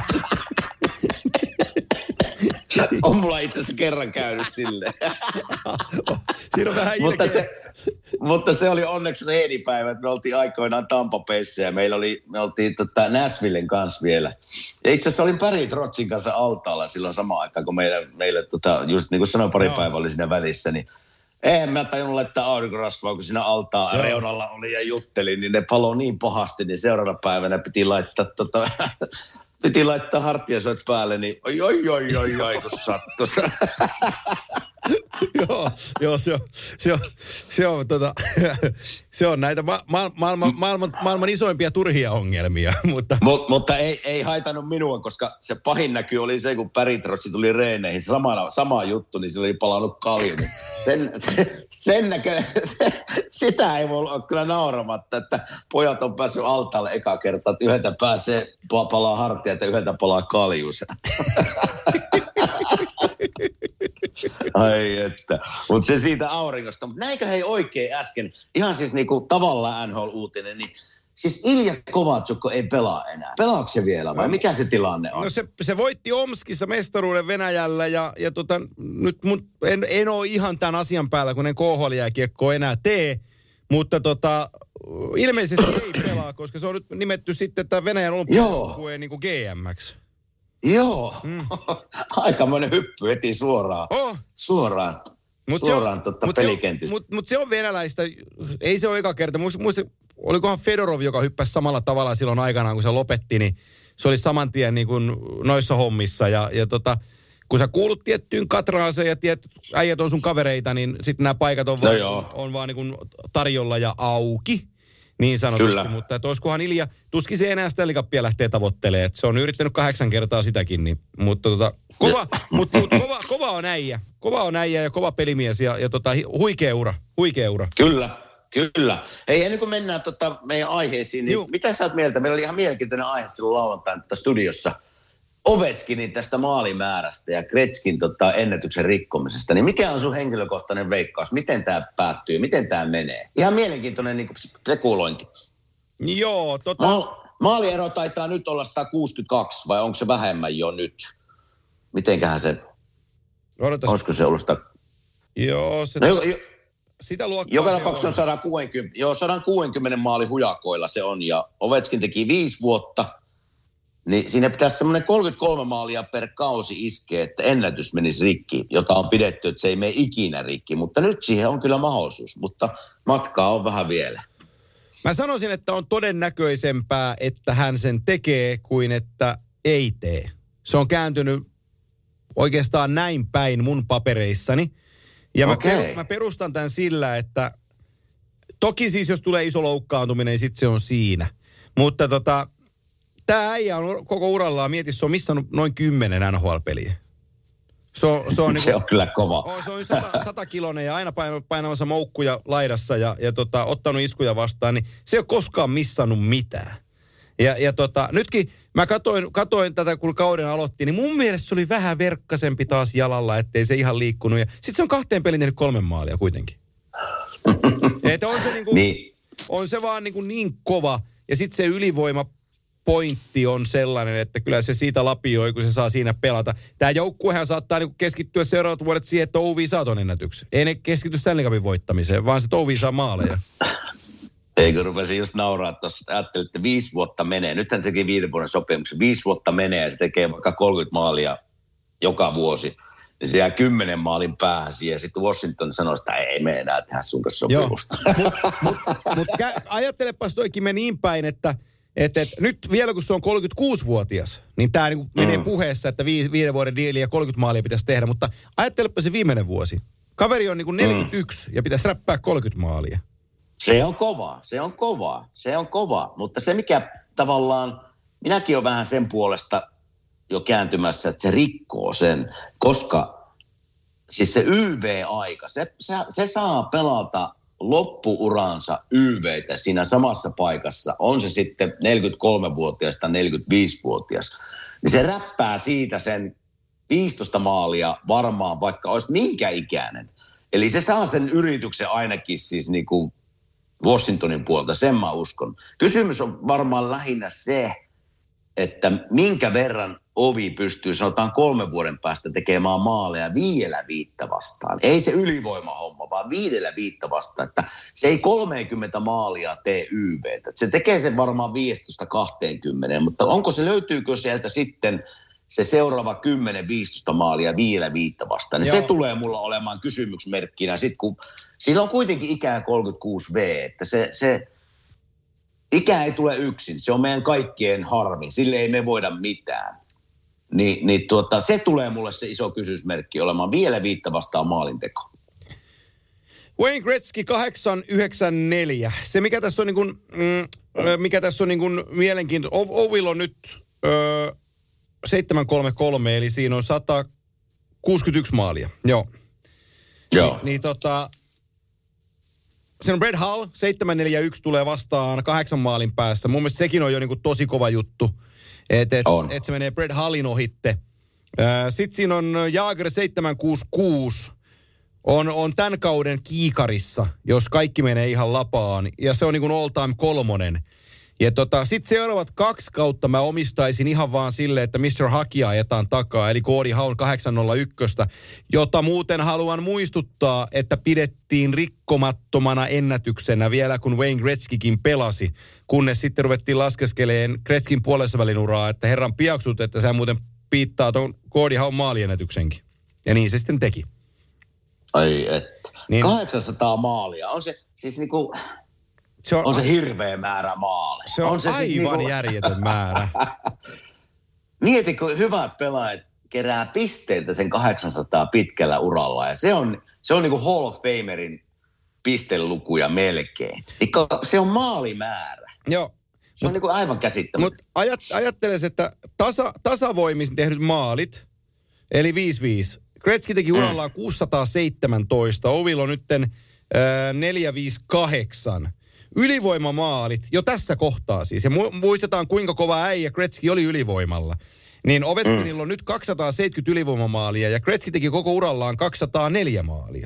On mulla itse asiassa kerran käynyt silleen. Siinä on vähän mutta, ilkeä. se, mutta se oli onneksi reenipäivä, että me oltiin aikoinaan Tampa Bayssä ja meillä oli, me oltiin tota Nashvillen kanssa vielä. Ja itse asiassa olin Barry Trotzin kanssa altaalla silloin samaan aikaan, kun meillä, meillä tota, just niin kuin sanoin, pari päivää oli siinä välissä, niin en mä tajunnut laittaa aurinkorasvaa, kun siinä altaan Joo. reunalla oli ja juttelin, niin ne paloi niin pahasti, niin seuraavana päivänä piti laittaa tota... Piti laittaa hartiasuot päälle, niin oi, oi, oi, oi, oi, kun sattui. Joo, joo, se on, se on, se on, tota, se on näitä ma- ma- maailman, maailman, maailman isoimpia turhia ongelmia, mutta... Mut, mutta ei, ei haitannut minua, koska se pahin näky oli se, kun Päritrotsi tuli reeneihin, sama, sama juttu, niin sillä oli palannut kalju. Niin sen, sen, sen näköinen, se, sitä ei voi olla kyllä nauramatta, että pojat on päässyt altaalle eka kertaa, että yhdeltä pääsee palaa hartia, että yhdeltä palaa kaljuus. Ai että. Mutta se siitä auringosta. Mutta näinkö hei oikein äsken, ihan siis niinku tavallaan N H L-uutinen, niin siis Ilja Kovatsukko ei pelaa enää. Pelaako se vielä vai mikä se tilanne on? No se, se voitti Omskissa mestaruuden Venäjällä ja, ja tota, nyt mun, en, en ole ihan tämän asian päällä, kun en K H L-jääkiekkoa enää tee, mutta tota, ilmeisesti ei pelaa, koska se on nyt nimetty sitten tämän Venäjän olympiajoukkueen niin kuin G M:ksi. Joo, mm. aikamoinen hyppy heti suoraan, oh. suoraan, mut suoraan on, totta mut pelikentistä. Mutta mut se on venäläistä, ei se ole eka kerta. Muista, muista, olikohan Fedorov, joka hyppäsi samalla tavalla silloin aikanaan, kun se lopetti, niin se oli saman tien niin kuin noissa hommissa. Ja, ja tota, kun sä kuulut tiettyyn katraaseen ja tiedät, äijät on sun kavereita, niin sitten nämä paikat on, no vaan, on, on vaan niin kuin tarjolla ja auki. Niin sanotusti, Kyllä. mutta että olisikohan Ilja, tuskin se enää Stanley Cupia lähtee tavoittelemaan. Että se on yrittänyt kahdeksan kertaa sitäkin, niin, mutta tota, kova, mut, mut, kova, kova on äijä. Kova on äijä ja kova pelimies ja, ja tota, huikea ura, huikea ura. Kyllä, kyllä. Hei, ennen kuin mennään tota meidän aiheisiin, niin Juh. mitä sä oot mieltä? Meillä oli ihan mielenkiintoinen aihe silloin lauantaina studiossa. Ovechkinin tästä maalimäärästä ja Gretzkin tota, ennätyksen rikkomisesta, niin mikä on sun henkilökohtainen veikkaus? Miten tämä päättyy? Miten tämä menee? Ihan mielenkiintoinen niin spekulointi. Joo, tota... Ma- maaliero taitaa nyt olla sata kuusikymmentäkaksi, vai onko se vähemmän jo nyt? Mitenköhän se... Odotas. Olisiko se ollut sitä... Joo, se... No, jo, jo, sitä luokkaa joka tapauksessa on sata kuusikymmentä, joo, sata kuusikymmentä maali hujakoilla se on, ja Ovechkin teki viisi vuotta... Niin siinä pitäisi semmoinen kolmekymmentäkolme maalia per kausi iskeä, että ennätys menisi rikki, jota on pidetty, että se ei mene ikinä rikki. Mutta nyt siihen on kyllä mahdollisuus, mutta matkaa on vähän vielä. Mä sanoisin, että on todennäköisempää, että hän sen tekee, kuin että ei tee. Se on kääntynyt oikeastaan näin päin mun papereissani. Ja mä, Okei. per, mä perustan tämän sillä, että toki siis jos tulee iso loukkaantuminen, niin sit se on siinä. Mutta tota, tää äijä on koko urallaan, mieti, se on missannut noin kymmenen N H L-peliä. Se on, se on, niinku, Se on kyllä kova. on, se on sata, satakiloinen ja aina painamassa moukkuja laidassa ja, ja tota, ottanut iskuja vastaan, niin se ei ole koskaan missannut mitään. Ja, ja tota, nytkin mä katoin, katoin tätä, kun kauden aloitti, niin mun mielestä se oli vähän verkkasempi taas jalalla, ettei se ihan liikkunut. Ja sit se on kahteen pelin tehnyt kolme maalia kuitenkin. Että on se niinku, Niin. on se vaan niinku niin kova. Ja sit se ylivoimapointti on sellainen, että kyllä se siitä lapioi, kun se saa siinä pelata. Tää joukkuehan saattaa niinku keskittyä seuraavat vuodet siihen, että Ovi saa ton ennätyksen. Ei ne keskity Stanley Cupin voittamiseen, vaan se Ovi saa maaleja. Eikö rupesin just nauraa tuossa, että ajattelin, että viisi vuotta menee. Nythän sekin viiden vuoden sopimuksen. Viisi vuotta menee ja se tekee vaikka kolmekymmentä maalia joka vuosi. Ja se jää kymmenen maalin päähän siihen. Sitten Washington sanoi, että ei me enää tehdä sun kanssa sopimusta. Mutta mut, mut, kä- ajattelepas toikin me niin päin, että et, et, nyt vielä kun se on kolmekymmentäkuusivuotias, niin tämä niinku menee Mm. puheessa, että vi- viiden vuoden diili ja kolmekymmentä maalia pitäisi tehdä. Mutta ajattelepa se viimeinen vuosi. Kaveri on niinku neljäkymmentäyksi mm. ja pitäisi räppää kolmekymmentä maalia. Se on kova, se on kova, se on kova. Mutta se mikä tavallaan, minäkin olen vähän sen puolesta jo kääntymässä, että se rikkoo sen, koska siis se Y V-aika, se, se, se saa pelata loppuuransa Y V:tä siinä samassa paikassa, on se sitten neljäkymmentäkolmevuotias tai neljäkymmentäviisivuotias, niin se räppää siitä sen viisitoista maalia varmaan, vaikka olisi minkä ikäinen. Eli se saa sen yrityksen ainakin siis niin kuin Washingtonin puolta, sen mä uskon. Kysymys on varmaan lähinnä se, että minkä verran Ovi pystyy, sanotaan kolmen vuoden päästä tekemään maaleja viidellä viittä vastaan. Ei se ylivoimahomma, vaan viidellä viittä vastaan. Että se ei kolmekymmentä maalia tee Y V:tä. Se tekee sen varmaan viisitoista kaksikymmentä, mutta onko se, löytyykö sieltä sitten se seuraava kymmenen viisitoista maalia viidellä viittä vastaan? Niin se tulee mulla olemaan kysymysmerkkinä sitten, kun sillä on kuitenkin ikää kolmekymmentäkuusi vuotta, että se... se ikä ei tule yksin, se on meidän kaikkien harmi, sille ei me voida mitään. Ni, niin tuota, se tulee mulle se iso kysymysmerkki olemaan vielä viittä vastaan maalinteko. Wayne Gretzky kahdeksan yhdeksän neljä. Se mikä tässä on niin kuin, mm, mikä tässä on niin kuin mielenkiintoinen, Ovil on nyt ö, seitsemän kolme kolme, eli siinä on sata kuusikymmentäyksi maalia. Joo. Joo. Ni, niin tota... Se on Brett Hull, seitsemän neljä yksi tulee vastaan kahdeksan maalin päässä. Mun mielestä sekin on jo niinku tosi kova juttu, että et, et se menee Brett Hullin ohitte. Sitten siinä on Jagr seitsemän kuusi kuusi, on, on tämän kauden kiikarissa, jos kaikki menee ihan lapaan. Ja se on niinku all time kolmonen. Ja tota, sitten seuraavat kaksi kautta mä omistaisin ihan vaan silleen, että mister Hakia ajetaan takaa, eli Cody Haun kahdeksan nolla yksi, jota muuten haluan muistuttaa, että pidettiin rikkomattomana ennätyksenä vielä, kun Wayne Gretzkykin pelasi, kunnes sitten ruvettiin laskeskeleen Gretzkyn puolessa välin uraa, että herran piaksut, että sä muuten piittaa ton Cody Haun maaliennätyksenkin. Ja niin se sitten teki. Ai että. Niin. kahdeksansataa maalia, on se siis niinku... Se on, on se hirveä määrä maaleja. Se on, on se aivan siis niinku... järjetön määrä. Mieti, kun hyvät pelaajat kerää pisteitä sen kahdeksansataa pitkällä uralla. Ja se on, se on niin kuin Hall of Famerin pistelukuja melkein. Se on maalimäärä. Joo. Se on niin kuin aivan käsittämätöntä. Mutta ajat, ajattelisin, että tasa, tasavoimin tehdyt maalit, eli viisi viisi. Gretzky teki urallaan mm. kuusisataaseitsemäntoista. Ovil on nytten äh, neljä viisi kahdeksan. Ylivoimamaalit, jo tässä kohtaa siis, ja muistetaan kuinka kova äijä Gretzky oli ylivoimalla, niin Ovechkinilla mm. on nyt kaksisataaseitsemänkymmentä ylivoimamaalia, ja Gretzky teki koko urallaan kaksisataaneljä maalia.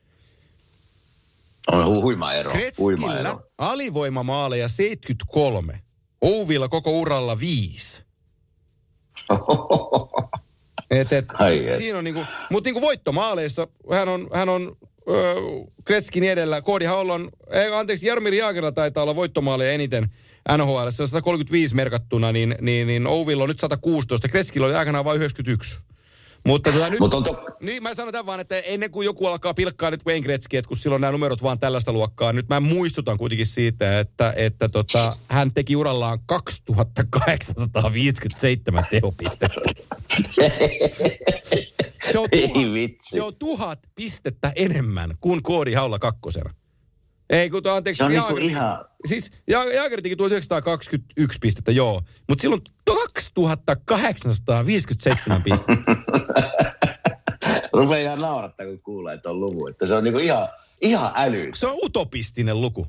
On hu- huima ero. Gretzkyllä huima ero. Alivoimamaaleja seitsemänkymmentäkolme, Ovilla koko uralla viisi. et, et, Ai, et. Siinä on niinku, mutta niinku voittomaaleissa hän on, hän on öö, Gretzkin edellä. Cody Haul on, eh, anteeksi, Jaromir Jagrilla taitaa olla voittomaaleja eniten N H L. Se on sata kolmekymmentäviisi merkattuna, niin, niin, niin Ovilla on nyt sata kuusitoista. Gretzkillä oli aikanaan vain yhdeksänkymmentäyksi. Mutta tota nyt, Mut on to... niin mä sanon tämän vaan, että ennen kuin joku alkaa pilkkaa nyt Wayne Gretzky, että kun silloin nämä numerot vaan tällaista luokkaa, nyt mä muistutan kuitenkin siitä, että, että tota, hän teki urallaan kaksituhattakahdeksansataaviisikymmentäseitsemän tehopistettä. Se on, Ei tuhat, vitsi. se on tuhat pistettä enemmän kuin Koodi Haula kakkosena. Ei, kun anteeksi. Se on niinku Jaagertikin- ihan... Siis Ja- Jaagertikin tuhatyhdeksänsataakaksikymmentäyksi pistettä, joo. Mutta silloin kaksituhattakahdeksansataaviisikymmentäseitsemän pistettä. Rupeaa ihan naurattaa, kun kuulee tuon luvun. Että se on niinku ihan, ihan äly. Se on utopistinen luku.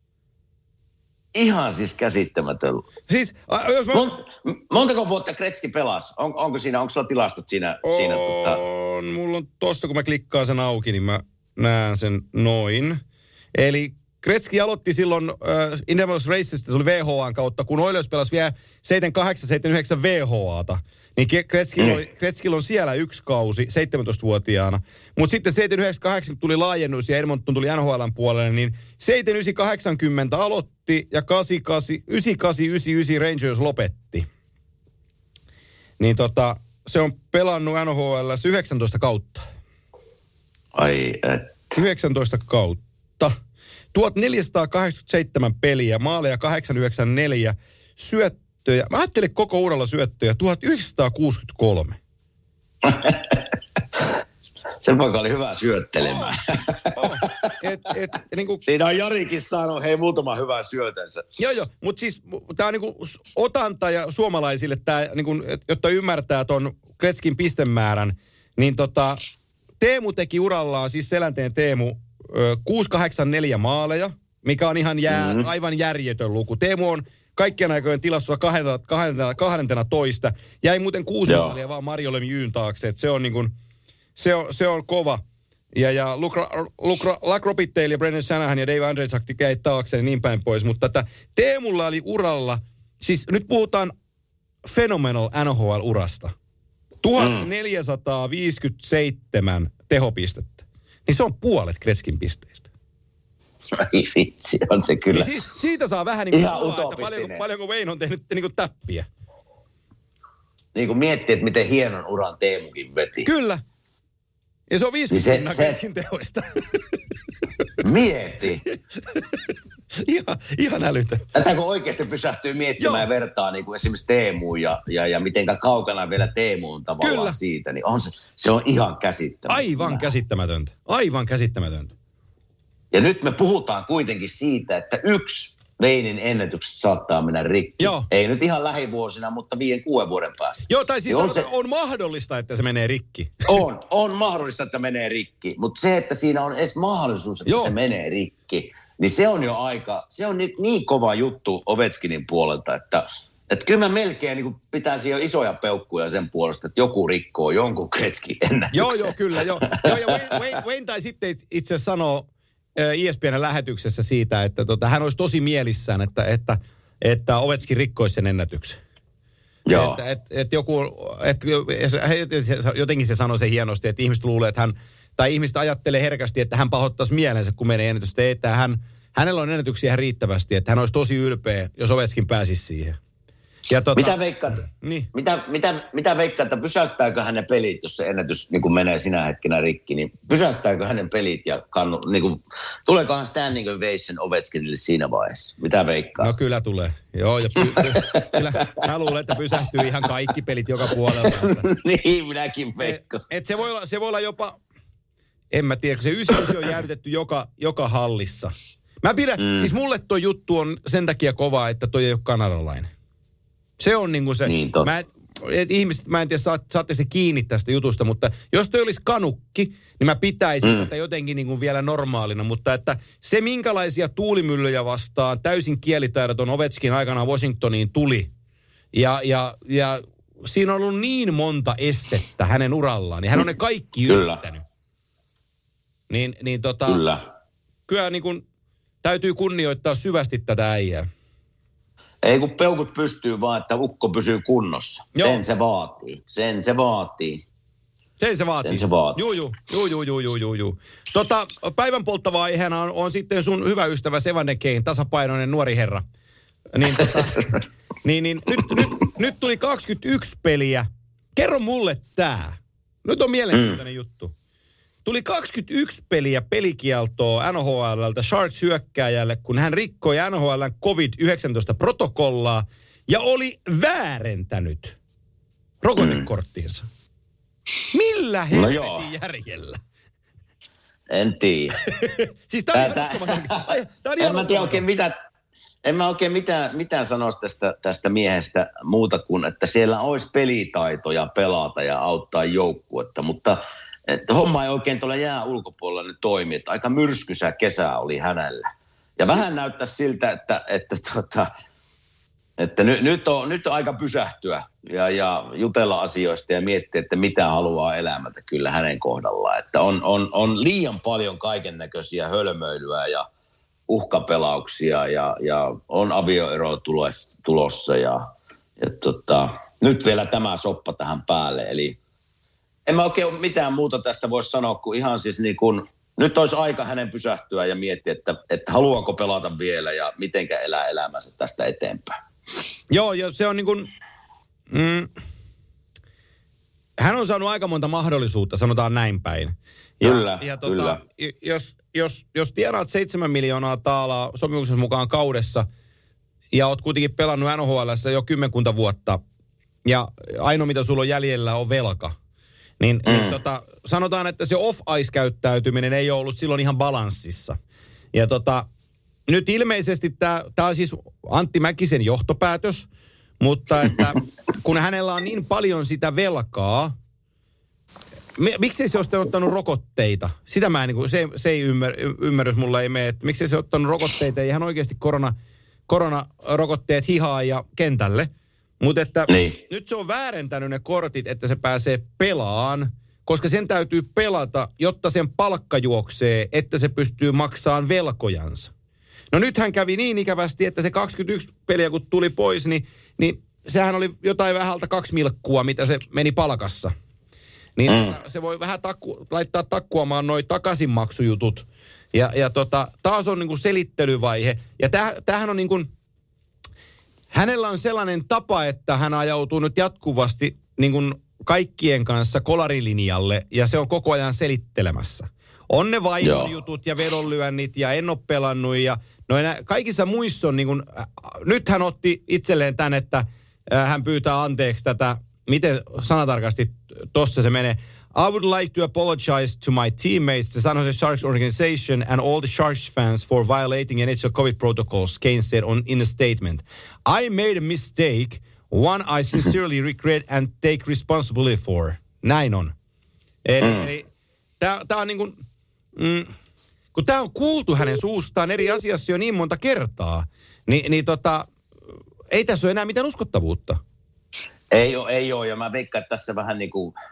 Ihan siis käsittämätön. Siis, a, jos mä... Mont, montako vuotta Gretzky pelasi? On, onko siinä, onko sulla tilastot siinä? siinä tota... On, mulla on tosta, kun mä klikkaan sen auki, niin mä näen sen noin. Eli Gretzky aloitti silloin uh, Indianapolis Raceista, tuli V H A:n kautta, kun Oilers pelasi vielä seitsemänkymmentäkahdeksan seitsemänkymmentäyhdeksän V H A:ta. Niin Gretzkyllä mm. Gretzkyllä on siellä yksi kausi, seitsemäntoistavuotiaana. Mutta sitten seitsemänkymmentäyhdeksän kahdeksankymmentä tuli laajennus ja Edmonton tuli N H L:n puolelle, niin seitsemänkymmentäyhdeksän kahdeksankymmentä aloitti ja kahdeksankymmentäkahdeksan yhdeksänkymmentäkahdeksan Rangers lopetti. Niin tota, se on pelannut N H L:ssä yhdeksäntoista kautta. Ai et. yhdeksäntoista kautta. tuhatneljäsataakahdeksankymmentäseitsemän peliä, maaleja kahdeksansataayhdeksänkymmentäneljä, syöttöjä. Mä ajattelin koko uralla syöttöjä tuhatyhdeksänsataakuusikymmentäkolme. Se poika oli hyvä syöttelemään. Oh, et, et, niin kuin, Siinä on Jarikin saanut, hei, muutama hyvä syötänsä. joo, joo, mutta siis tämä on niinku otanta ja suomalaisille, tää, niinku, jotta ymmärtää ton Gretzkyn pistemäärän, niin tota, Teemu teki urallaan, siis Selänteen Teemu, kuusisataakahdeksankymmentäneljä maaleja, mikä on ihan jää, mm-hmm. aivan järjetön luku. Teemu on kaikkien aikojen tilassa kahdentena toista. Jäi muuten kuusi Joo. maalia vaan Mario Lemieux'n taakse. Et se, on niin kuin, se, on, se on kova. Ja, ja Luke, Luke, Luke Robitaille ja Brendan Shanahan ja Dave Andrejczak jäi taakse ja niin päin pois. Mutta tätä Teemulla oli uralla, siis nyt puhutaan phenomenal N H L-urasta. tuhatneljäsataaviisikymmentäseitsemän tehopistettä. Niin se on puolet Gretzkyn pisteistä. Ai vitsi, on se kyllä. Niin si- siitä saa vähän niin kuin Ihan kuvaa, että utopistinen. paljonko, paljonko Wayne on tehnyt niin kuin täppiä. Niin kuin miettii, että miten hienon uran Teemukin veti. Kyllä. Ja se on viisikymmentä Niin pinnaa se- Gretzkyn tehoista. Mieti. ihan, ihan älytön. Tätä kun oikeasti pysähtyy miettimään Joo. ja vertaa niin kuin esimerkiksi Teemuun ja, ja, ja mitenkä kaukana vielä Teemu on tavallaan Kyllä. siitä, niin on se, se on ihan käsittämätöntä. Aivan käsittämätöntä. Aivan käsittämätöntä. Ja nyt me puhutaan kuitenkin siitä, että yksi Veinin ennätykset saattaa mennä rikki. Joo. Ei nyt ihan lähivuosina, mutta viiden, kuuden vuoden päästä. Joo, tai siis Niin on, on, se, on mahdollista, että se menee rikki. on, on mahdollista, että menee rikki, mutta se, että siinä on edes mahdollisuus, että Joo. se menee rikki, niin se on jo aika, se on nyt niin kova juttu Ovechkinin puolelta, että että kyllä mä melkein niin pitäisi jo isoja peukkuja sen puolesta, että joku rikkoo jonkun Gretzkin ennätyksen. Joo, joo, kyllä, joo. joo ja Wayne, Wayne, Wayne tai sitten itse sanoo E S P N:n lähetyksessä siitä, että tota, hän olisi tosi mielissään, että, että, että Ovechkin rikkoisi sen ennätyksen. Joo. Että et, et joku, et, jotenkin se sanoi se hienosti, että ihmiset luulee, että hän, tai ihmiset ajattelee herkästi, että hän pahoittaisi mielensä, kun menee ennätystä, että hän, hänellä on ennätyksiä ihan riittävästi, että hän olisi tosi ylpeä, jos Ovechkin pääsisi siihen. Ja tota, Mitä veikkaat, niin. mitä, mitä, mitä veikkaat, että pysäyttääkö hänen pelit, jos se ennätys niin kuin menee sinä hetkenä rikki, niin pysäyttääkö hänen pelit ja kannu, niin kuin, tuleekohan standing ovation Ovechkinille siinä vaiheessa? Mitä veikkaat? No kyllä tulee. Joo, ja py, py, kyllä, mä luulen, että pysähtyy ihan kaikki pelit joka puolella. Että, niin, minäkin veikkaan. et, et se, voi olla, se voi olla jopa, en mä tiedä, kun se yhdeksänkymmentä on jäädytetty joka, joka hallissa. Mä pidän, mm. siis mulle tuo juttu on sen takia kova, että toi ei ole kanadalainen. Se on niinku se, Niin, totta. mä, et ihmiset, mä en tiedä, saat, saatte se kiinni tästä jutusta, mutta jos toi olisi kanukki, niin mä pitäisin mm. tätä jotenkin niinku vielä normaalina, mutta että se minkälaisia tuulimyllyjä vastaan täysin kielitaidoton Ovechkin aikanaan Washingtoniin tuli, ja, ja, ja siinä on ollut niin monta estettä hänen urallaan, niin hän on ne kaikki Kyllä. yrittänyt. Niin, niin tota, Kyllä. kyllä niin kuin täytyy kunnioittaa syvästi tätä äijää. Ei kun peukut pystyy vaan, että ukko pysyy kunnossa. Joo. Sen se vaatii. Sen se vaatii. Sen se vaatii. Sen se vaatii. Juu, juu, juu, juu, juu, juu, juu, juu. Tota, päivän polttava aiheena on, on sitten sun hyvä ystävä Sevanen Kane, tasapainoinen nuori herra. Niin, tota, niin, niin nyt, nyt, nyt tuli kaksikymmentäyksi peliä. Kerro mulle tää. Nyt on mielenkiintoinen mm. juttu. Tuli kaksikymmentäyksi peliä pelikieltoa N H L:ltä Sharks-hyökkääjälle, kun hän rikkoi N H L:n covid yhdeksäntoista-protokollaa ja oli väärentänyt rokotekorttiinsa. Millä helvetin no järjellä? En tiedä. Siis tää on ihan uskomaton. Tää on ihan en mä tiedä oikein mitä, en mä oikein mitään, mitään sanoisi tästä, tästä miehestä muuta kuin, että siellä olisi pelitaitoja pelata ja auttaa joukkuetta, mutta että homma ei oikein tuolla jää ulkopuolella nyt toimi, että aika myrskysä kesä oli hänellä. Ja vähän näyttää siltä, että, että, että, että nyt, nyt, on, nyt on aika pysähtyä ja, ja jutella asioista ja miettiä, että mitä haluaa elämältä kyllä hänen kohdallaan. Että on, on, on liian paljon kaiken näköisiä hölmöilyä ja uhkapelauksia ja, ja on avioero tulossa ja, ja tota, nyt vielä tämä soppa tähän päälle. Eli en mä oikein mitään muuta tästä voi sanoa, kuin ihan siis niin kuin, nyt olisi aika hänen pysähtyä ja miettiä, että, että haluaako pelata vielä ja mitenkä elää elämänsä tästä eteenpäin. Joo, ja se on niin kuin, mm, hän on saanut aika monta mahdollisuutta, sanotaan näin päin. Ja, kyllä, ja tota, kyllä. Jos, jos, jos tienaat seitsemän miljoonaa taalaa sopimuksen mukaan kaudessa ja oot kuitenkin pelannut N H L:ssä jo kymmenkunta vuotta ja ainoa mitä sulla on jäljellä on velka, niin, mm. niin tota, sanotaan, että se off-ice-käyttäytyminen ei ole ollut silloin ihan balanssissa. Ja tota, nyt ilmeisesti tämä on siis Antti Mäkisen johtopäätös, mutta että kun hänellä on niin paljon sitä velkaa, miksei se olisi ottanut rokotteita? Sitä mä en, niin kuin, se, se ei ymmär, ymmärrys mulla ei mene, että miksei se ottanut rokotteita, ei ihan oikeasti korona, koronarokotteet hihaa ja kentälle. Mutta että niin. Nyt se on väärentänyt ne kortit, että se pääsee pelaan, koska sen täytyy pelata, jotta sen palkka juoksee, että se pystyy maksamaan velkojansa. No nythän kävi niin ikävästi, että se kaksikymmentäyksi peliä kun tuli pois, niin, niin sehän oli jotain vähän alta kaksi milkkua, mitä se meni palkassa. Niin mm. se voi vähän takku, laittaa takkuamaan noi takaisinmaksujutut. Ja, ja tota, taas on niinku selittelyvaihe. Ja täh, tämähän on niinku, hänellä on sellainen tapa, että hän ajautuu nyt jatkuvasti niinku kaikkien kanssa kolarilinjalle ja se on koko ajan selittelemässä. On ne vaimon jutut ja vedonlyönnit ja en ole pelannut ja no enää, kaikissa muissa on niinku, äh, nyt hän otti itselleen tän, että äh, hän pyytää anteeksi tätä, miten sanatarkasti tossa se menee. I would like to apologize to my teammates, the San Jose Sharks organization and all the Sharks fans for violating N H L COVID protocols, Kane said on, in a statement. I made a mistake, one I sincerely regret and take responsibility for. Näin on. Eli, mm. eli tää on niin kuin, mm, kun tää on kuultu hänen suustaan eri asiassa jo niin monta kertaa, niin, niin tota, ei tässä ole enää mitään uskottavuutta. Ei ole, ei ole. Ja mä veikkaan, että tässä vähän niin kuin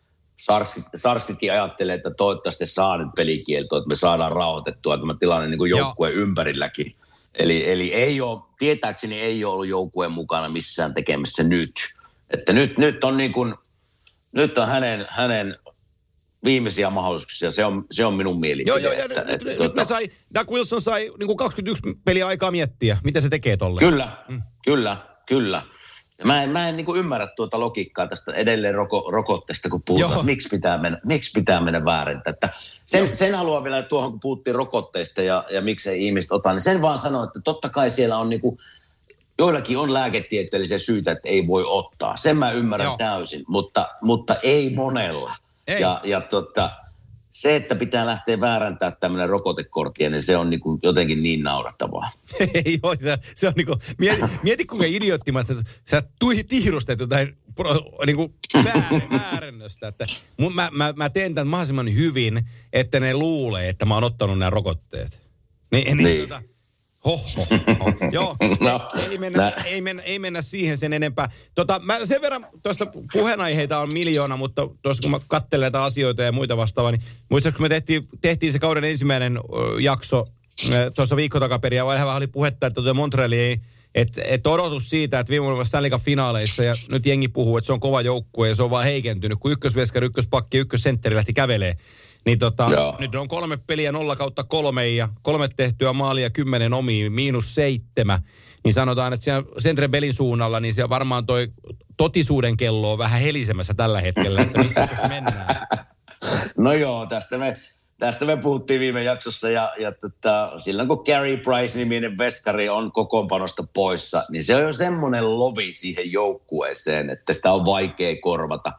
Sarskikin ajattelee, että toivottavasti saa nyt pelikieltoa, että me saadaan rauhoitettua tämä tilanne niin kuin joukkueen ympärilläkin. Eli, eli ei ole, tietääkseni ei ole ollut joukkueen mukana missään tekemässä nyt. Että nyt, nyt on niin kuin, nyt on hänen, hänen viimeisiä mahdollisuuksia. Se on, se on minun mielipide. Joo, joo, ja nyt, nyt, nyt tuota, me sai, Doug Wilson sai niin kuin kaksikymmentäyksi peliä aikaa miettiä, mitä se tekee tolle. Kyllä, mm. kyllä, kyllä. Mä en, mä en niin kuin ymmärrä tuota logiikkaa tästä edelleen roko, rokotteesta, kun puhutaan, että miksi pitää mennä, miksi pitää mennä väärin. Että sen, sen haluan vielä tuohon, kun puhuttiin rokotteista ja, ja miksei ihmiset ota, niin sen vaan sanoa, että totta kai siellä on niin kuin, joillakin on lääketieteellisiä syitä, että ei voi ottaa. Sen mä ymmärrän Joo. täysin, mutta, mutta ei monella. Ei. Ja, ja tota, se, että pitää lähteä väärentää tämmöinen rokotekorttia, niin se on niin kuin jotenkin niin naurattavaa. Ei ole, se, se on niin kuin, mieti, mieti kuinka idioottimasta, että sä tihrustet jotain niin kuin väärennöstä. Että mä, mä, mä teen tämän mahdollisimman hyvin, että ne luulee, että mä oon ottanut nämä rokotteet. Niin, niin, niin. Tota, Hoho. Joo, no, ei, mennä, ei, mennä, ei mennä siihen sen enempää. Tota, mä sen verran, tuosta puheenaiheita on miljoona, mutta tuossa kun mä katselen näitä asioita ja muita vastaavaa, niin muistatko, kun me tehtiin, tehtiin se kauden ensimmäinen ö, jakso tuossa viikko takaperin, ja vähän oli puhetta, että tuota Montreali ei, että et odotus siitä, että viime vuonna Stanley Cup-finaaleissa, ja nyt jengi puhuu, että se on kova joukkue, ja se on vaan heikentynyt, kun ykkösveskari, ykköspakki ja ykkössentteri lähti kävelee. Niin tota, nyt on kolme peliä nolla kautta kolme ja kolme tehtyä maalia kymmenen omiin, miinus seitsemän. Niin sanotaan, että siellä Centre Bellin suunnalla, niin siellä varmaan toi totisuuden kello on vähän helisemässä tällä hetkellä, että missä se mennään. No joo, tästä me, tästä me puhuttiin viime jaksossa ja, ja tota, silloin kun Carey Price-niminen veskari on kokoonpanosta poissa, niin se on jo semmoinen lovi siihen joukkueeseen, että sitä on vaikea korvata.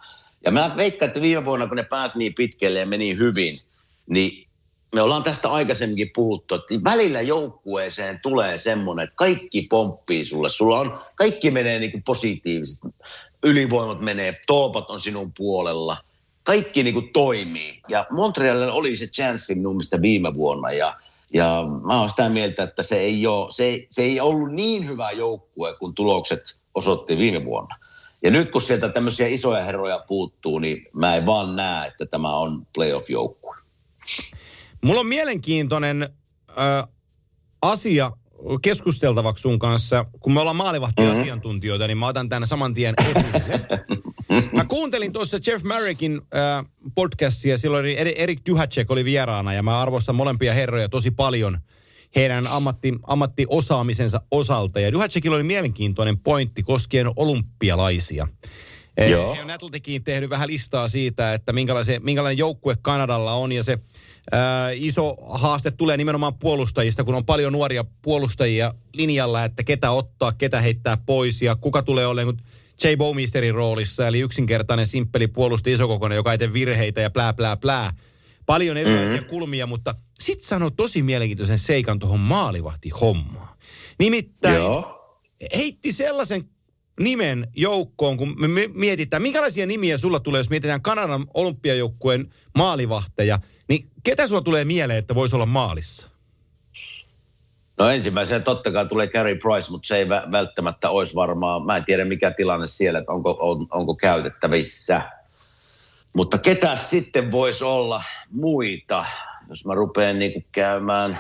Ja mä veikkaan, että viime vuonna, kun ne pääsi niin pitkälle ja meni hyvin, niin me ollaan tästä aikaisemminkin puhuttu, että välillä joukkueeseen tulee semmoinen, että kaikki pomppii sulle. Sulla on, kaikki menee niin kuin positiiviset. Ylivoimat menee, tolpat on sinun puolella. Kaikki niin kuin toimii. Ja Montrealilla oli se chanssi minun mielestä viime vuonna. Ja, ja mä oon sitä mieltä, että se ei, ole, se, se ei ollut niin hyvä joukkue, kun tulokset osoitti viime vuonna. Ja nyt kun sieltä tämmöisiä isoja herroja puuttuu, niin mä en vaan näe, että tämä on playoff-joukkue. Mulla on mielenkiintoinen äh, asia keskusteltavaksi sun kanssa. Kun me ollaan maalivahti-asiantuntijoita, niin mä otan tänne saman tien esille. Mä kuuntelin tuossa Jeff Marreckin äh, podcastia, silloin Erik Duhacek oli vieraana, ja mä arvostan molempia herroja tosi paljon heidän ammatti, ammattiosaamisensa osalta. Ja Duhacekilla oli mielenkiintoinen pointti koskien olympialaisia. Joo. He on Atleticin tehnyt vähän listaa siitä, että minkälainen joukkue Kanadalla on, ja se ää, iso haaste tulee nimenomaan puolustajista, kun on paljon nuoria puolustajia linjalla, että ketä ottaa, ketä heittää pois, ja kuka tulee olemaan Jay Bouwmeisterin roolissa, eli yksinkertainen, simppeli puolustaja, isokokoinen, joka ei tee virheitä ja plää, plää, plää. Paljon erilaisia mm-hmm. kulmia, mutta sit sanoo tosi mielenkiintoisen seikan tuohon maalivahtihommaan. Nimittäin Joo. heitti sellaisen nimen joukkoon, kun me mietitään, minkälaisia nimiä sulla tulee, jos mietitään Kanadan olympiajoukkueen maalivahteja, niin ketä sulla tulee mieleen, että voisi olla maalissa? No ensimmäisenä totta kai tulee Carey Price, mutta se ei vä- välttämättä olisi varmaan, mä en tiedä mikä tilanne siellä, että onko, on, onko käytettävissä. Mutta ketä sitten voisi olla muita, jos mä rupean niinku käymään,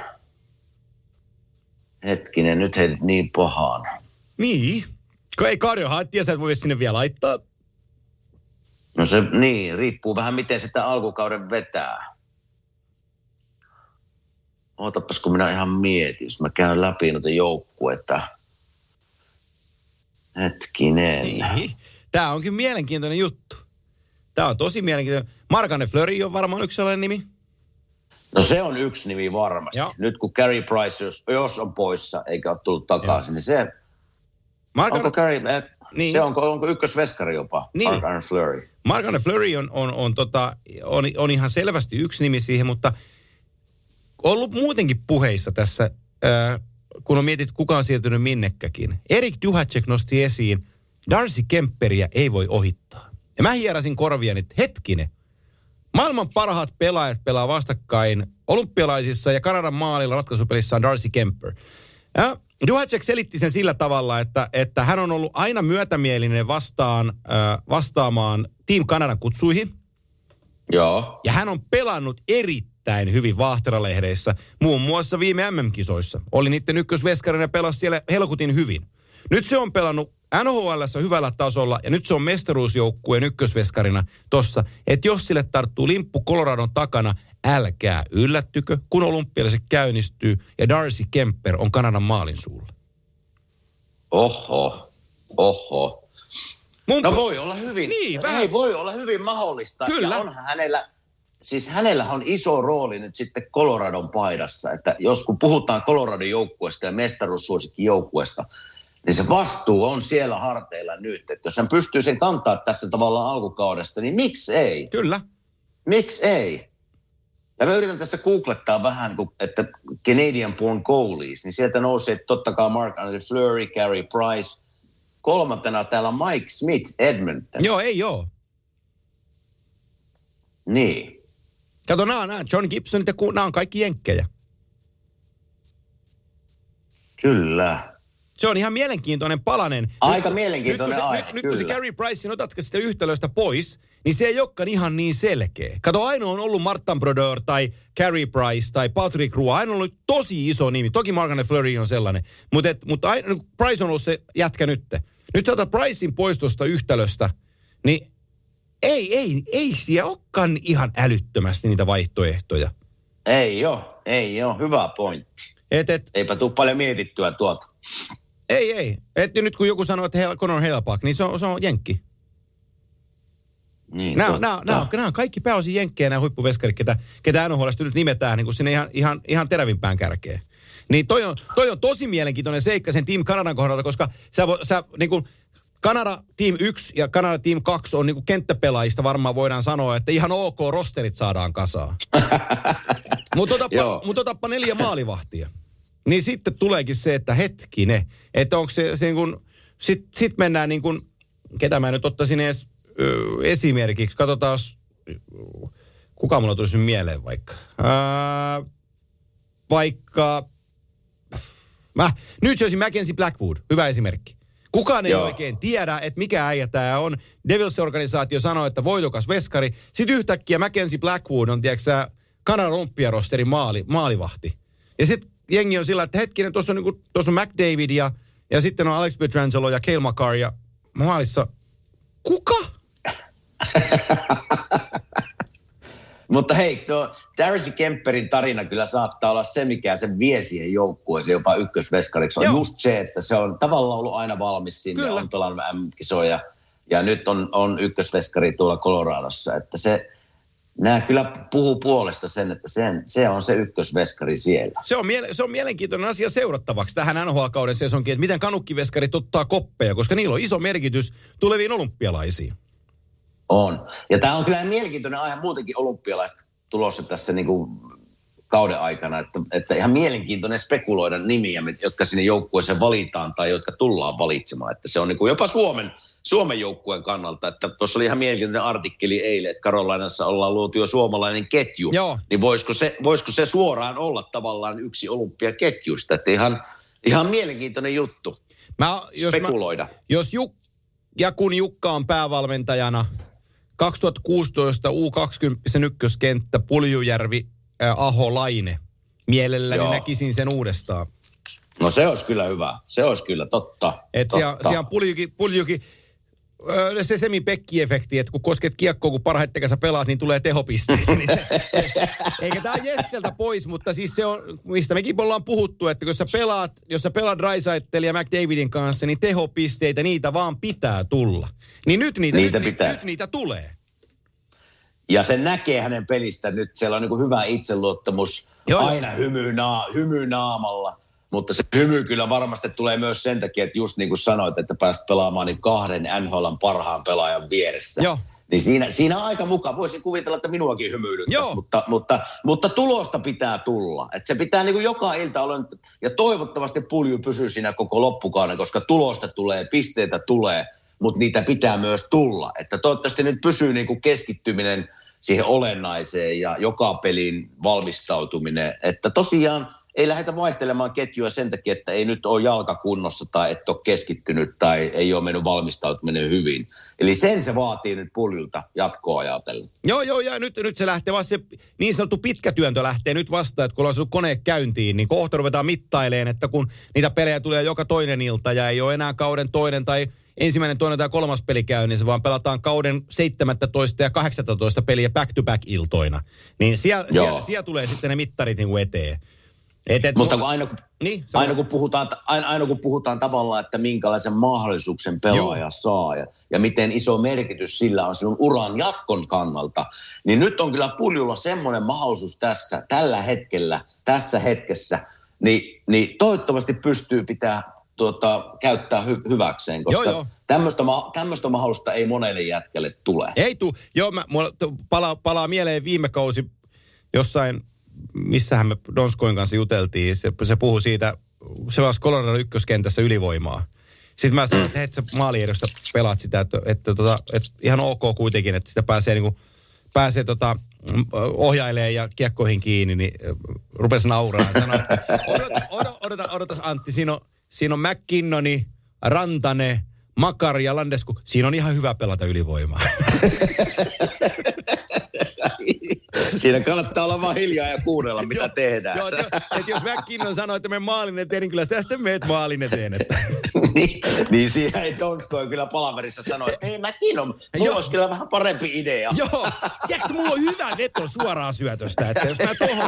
hetkinen, nyt heidät niin pahaan. Niin. Kun ei Karjohan tiedä, että voi sinne vielä laittaa. No se, niin, riippuu vähän miten sitä alkukauden vetää. Ootapas, kun minä ihan mietin, jos mä käyn läpi noita joukkuetta. Hetkinen. Niin. Tää onkin mielenkiintoinen juttu. Tää on tosi mielenkiintoinen. Marc-Andre Fleury on varmaan yksi sellainen nimi. No se on yksi nimi varmasti. Joo. Nyt kun Carey Price, jos, jos on poissa eikä ole tullut takaisin, Joo. niin se... Marc- onko Carey, eh, niin. se onko, onko ykkösveskari jopa, niin. Marc-Andre Fleury? Marc-Andre Fleury on, on, on, tota, on, on ihan selvästi yksi nimi siihen, mutta ollut muutenkin puheissa tässä, äh, kun on mietit, kuka on siirtynyt minnekäkin. Erik Duhacek nosti esiin, Darcy Kemperiä ei voi ohittaa. Ja mä hierasin korviani, että hetkinen, maailman parhaat pelaajat pelaa vastakkain olympialaisissa ja Kanadan maalilla ratkaisupelissä on Darcy Kemper. Ja Duhacek selitti sen sillä tavalla, että, että hän on ollut aina myötämielinen vastaan, äh, vastaamaan Team Kanadan kutsuihin. Joo. Ja hän on pelannut erittäin hyvin Vaahtera-lehdeissä, muun muassa viime M M-kisoissa. Oli niiden ykkösveskarina ja pelasi siellä helkutin hyvin. Nyt se on pelannut N H L:ssä hyvällä tasolla ja nyt se on mestaruusjoukkueen ykkösveskarina tossa. Että jos sille tarttuu limppu Coloradon takana, älkää yllättykö, kun olympialaiset käynnistyy ja Darcy Kemper on Kanadan maalin suulla. Oho, oho. Mun no voi olla hyvin, niin, ei voi olla hyvin mahdollista. Kyllä. Ja onhan hänellä, siis hänellä on iso rooli nyt sitten Coloradon paidassa. Että jos kun puhutaan Coloradon joukkueesta ja mestaruussuosikki joukkueesta, niin se vastuu on siellä harteilla nyt. Että jos hän pystyy sen kantaa tässä tavallaan alkukaudesta, niin miksi ei? Kyllä. Miksi ei? Ja mä yritän tässä googlettaa vähän, että Canadian born goalies, niin sieltä nousee totta kai Marc-Andre Fleury, Carey Price. Kolmantena täällä Mike Smith, Edmonton. Joo, ei joo. Niin. Kato, nämä, nämä John Gibsonit ja nämä on kaikki jenkkejä. Kyllä. Se on ihan mielenkiintoinen palanen. Aika nyt, mielenkiintoinen nyt, aihe, Nyt, nyt kun se Carey Pricein otatko sitä yhtälöstä pois, niin se ei olekaan ihan niin selkeä. Kato, ainoa on ollut Martin Brodeur tai Carey Price tai Patrick Roy. Ainoa on ollut tosi iso nimi. Toki Marc-Andre Fleury on sellainen. Mut et, mutta aino, Price on ollut se jätkä nyt. Nyt sä otat Pricein pois tuosta yhtälöstä, niin ei, ei, ei siellä olekaan ihan älyttömästi niitä vaihtoehtoja. Ei ole, ei ole. Hyvä pointti. Et, et, Eipä tule paljon mietittyä tuota. Ei, ei. Et nyt kun joku sanoo, että Hel- Conor Hellebuyck, niin se on, se on jenkki. Niin, nämä, nämä, nämä, on, nämä on kaikki pääosin jenkkejä, nämä huippuveskarit, ketä, ketä N H L:stä nyt nimetään niin kuin sinne ihan, ihan, ihan terävimpään kärkeen. Niin toi on, toi on tosi mielenkiintoinen seikka sen Team Kanadan kohdalta, koska sä, vo, sä niin kuin Kanada Team yksi ja Kanada Team kaksi on niinku kenttäpelaajista varmaan voidaan sanoa, että ihan ok rosterit saadaan kasaan. Mutta otappa, mut otappa neljä maalivahtia. Niin sitten tuleekin se, että hetkinen, että onko se, se niin kun, sit, sit mennään niin kuin, ketä mä nyt ottaisin edes ö, esimerkiksi, katsotaan, kuka mulla tulisi nyt mieleen vaikka. Ää, vaikka, mä, New Jersey Mackenzie Blackwood, hyvä esimerkki. Kukaan ei Joo. oikein tiedä, että mikä äijä tämä on. Devils-organisaatio sanoo, että voitokas veskari. Sitten yhtäkkiä Mackenzie Blackwood on, tiedätkö Kanadan olympiarosterin maali, maalivahti. Ja sitten jengi on sillä, että hetkinen, tuossa on, niinku, tuossa on McDavid ja, ja sitten on Alex Pietrangelo ja Cale Makar ja maalissa. Kuka? Mutta hei, tuo Darcy Kemperin tarina kyllä saattaa olla se, mikä sen vie siihen joukkueeseen jopa ykkösveskariksi. On Joo. just se, että se on tavallaan ollut aina valmis sinne, kyllä. on pelannut M-kisoja ja nyt on, on ykkösveskari tuolla Coloradossa. Että se, nämä kyllä puhuu puolesta sen, että sen, se on se ykkösveskari siellä. Se on, miele- se on mielenkiintoinen asia seurattavaksi tähän N H L-kauden sesonkin, että miten kanukkiveskarit ottaa koppeja, koska niillä on iso merkitys tuleviin olympialaisiin. On. Ja tämä on kyllä mielenkiintoinen aihe muutenkin olympialaiset tulossa tässä niin kuin kauden aikana, että, että ihan mielenkiintoinen spekuloida nimiä, jotka sinne joukkueeseen valitaan tai jotka tullaan valitsemaan. Että se on niin kuin jopa Suomen, Suomen joukkueen kannalta, että tuossa oli ihan mielenkiintoinen artikkeli eilen, että Carolinassa ollaan luotu jo suomalainen ketju. Joo. Niin voisiko se, voisiko se suoraan olla tavallaan yksi olympiaketjuista, että ihan, ihan mielenkiintoinen juttu mä, jos spekuloida. Mä, jos Juk, ja kun Jukka on päävalmentajana, kaksituhattakuusitoista U kaksikymmentä ykköskenttä, Puljujärvi, äh, Aho, Laine. Mielelläni Joo. näkisin sen uudestaan. No se olisi kyllä hyvä. Se olisi kyllä totta. Että siellä, siellä Puljuki, Puljuki äh, se semi-pekki-efekti, että kun kosket kiekkoa, kun parhaiten sä pelaat, niin tulee tehopisteitä. Niin se, se, eikä tää on Jesseltä pois, mutta siis se on, mistä mekin ollaan puhuttu, että jos sä pelaat, jos sä pelaat Draisaitlin ja McDavidin kanssa, niin tehopisteitä, niitä vaan pitää tulla. Niin nyt niitä, niitä, nyt, pitää. nyt niitä tulee. Ja se näkee hänen pelistä nyt. Siellä on niin kuin hyvä itseluottamus, Joo. aina hymy, naa, hymy naamalla. Mutta se hymy kyllä varmasti tulee myös sen takia, että just niin kuin sanoit, että pääst pelaamaan niin kahden N H L:n parhaan pelaajan vieressä. Joo. Niin siinä, siinä on aika mukaan. Voisin kuvitella, että minuakin hymyilyttäisi, mutta, mutta, mutta tulosta pitää tulla. Että se pitää niin kuin joka ilta olla, ja toivottavasti Pulju pysyy siinä koko loppukauden, koska tulosta tulee, pisteitä tulee, mutta niitä pitää myös tulla. Että toivottavasti nyt pysyy niin kuin keskittyminen siihen olennaiseen ja joka pelin valmistautuminen. Että tosiaan ei lähdetä vaihtelemaan ketjua sen takia, että ei nyt ole jalka kunnossa tai et ole keskittynyt tai ei ole mennyt valmistautuminen hyvin. Eli sen se vaatii nyt Puljulta jatkoa ajatellen. Joo, joo, ja nyt, nyt se lähtee vasta, se niin sanottu pitkä työntö lähtee nyt vasta, että kun on saanut kone käyntiin, niin kohta ruvetaan mittailemaan, että kun niitä pelejä tulee joka toinen ilta ja ei ole enää kauden toinen tai ensimmäinen, toinen tai kolmas peli käynnissä, vaan pelataan kauden seitsemäntoista ja kahdeksantoista peliä back-to-back-iltoina. Niin siellä, siellä, siellä tulee sitten ne mittarit niin kuin eteen. Et, et, Mutta kun aina, niin, aina, kun puhutaan, aina, aina kun puhutaan tavallaan, että minkälaisen mahdollisuuksen pelaaja Joo. saa ja, ja miten iso merkitys sillä on sinun uran jatkon kannalta, niin nyt on kyllä Puljulla semmoinen mahdollisuus tässä, tällä hetkellä, tässä hetkessä, niin, niin toivottavasti pystyy pitää tuota, käyttää hy- hyväkseen, koska joo, joo. Tämmöistä, ma- tämmöistä mahdollisuutta ei monelle jätkelle tule. Ei tule. Joo, mä, mulla palaa, palaa mieleen viime kausi jossain, missähän me Donskoin kanssa juteltiin. Se, se puhui siitä, se vaan Colorado ykköskentässä ylivoimaa. Sitten mä sanoin, mm. että hei, sä maaliedosta pelaat sitä, että, että, että, että ihan ok kuitenkin, että sitä pääsee, niin kuin, pääsee tota, ohjailemaan ja kiekkoihin kiinni, niin rupesi nauraa. Sanoi, että odota, odota, odota, odotas Antti, siinä on, siinä on McKinnoni, Rantanen, Makar ja Landesku. Siinä on ihan hyvä pelata ylivoimaa. Siinä kannattaa olla vaan hiljaa ja kuunnella, mitä tehdään. Joo, että jos McKinnon sanoo, että me maalin eteen, niin kyllä sä sitten meet maalin eteen. Että. niin, niin siinä ei Donskoi kyllä palaverissa sano, että hei McKinnon, mulla olisi kyllä vähän parempi idea. Joo, tiedätkö, mulla on hyvä veto suoraan syötöstä, että jos mä tuohon...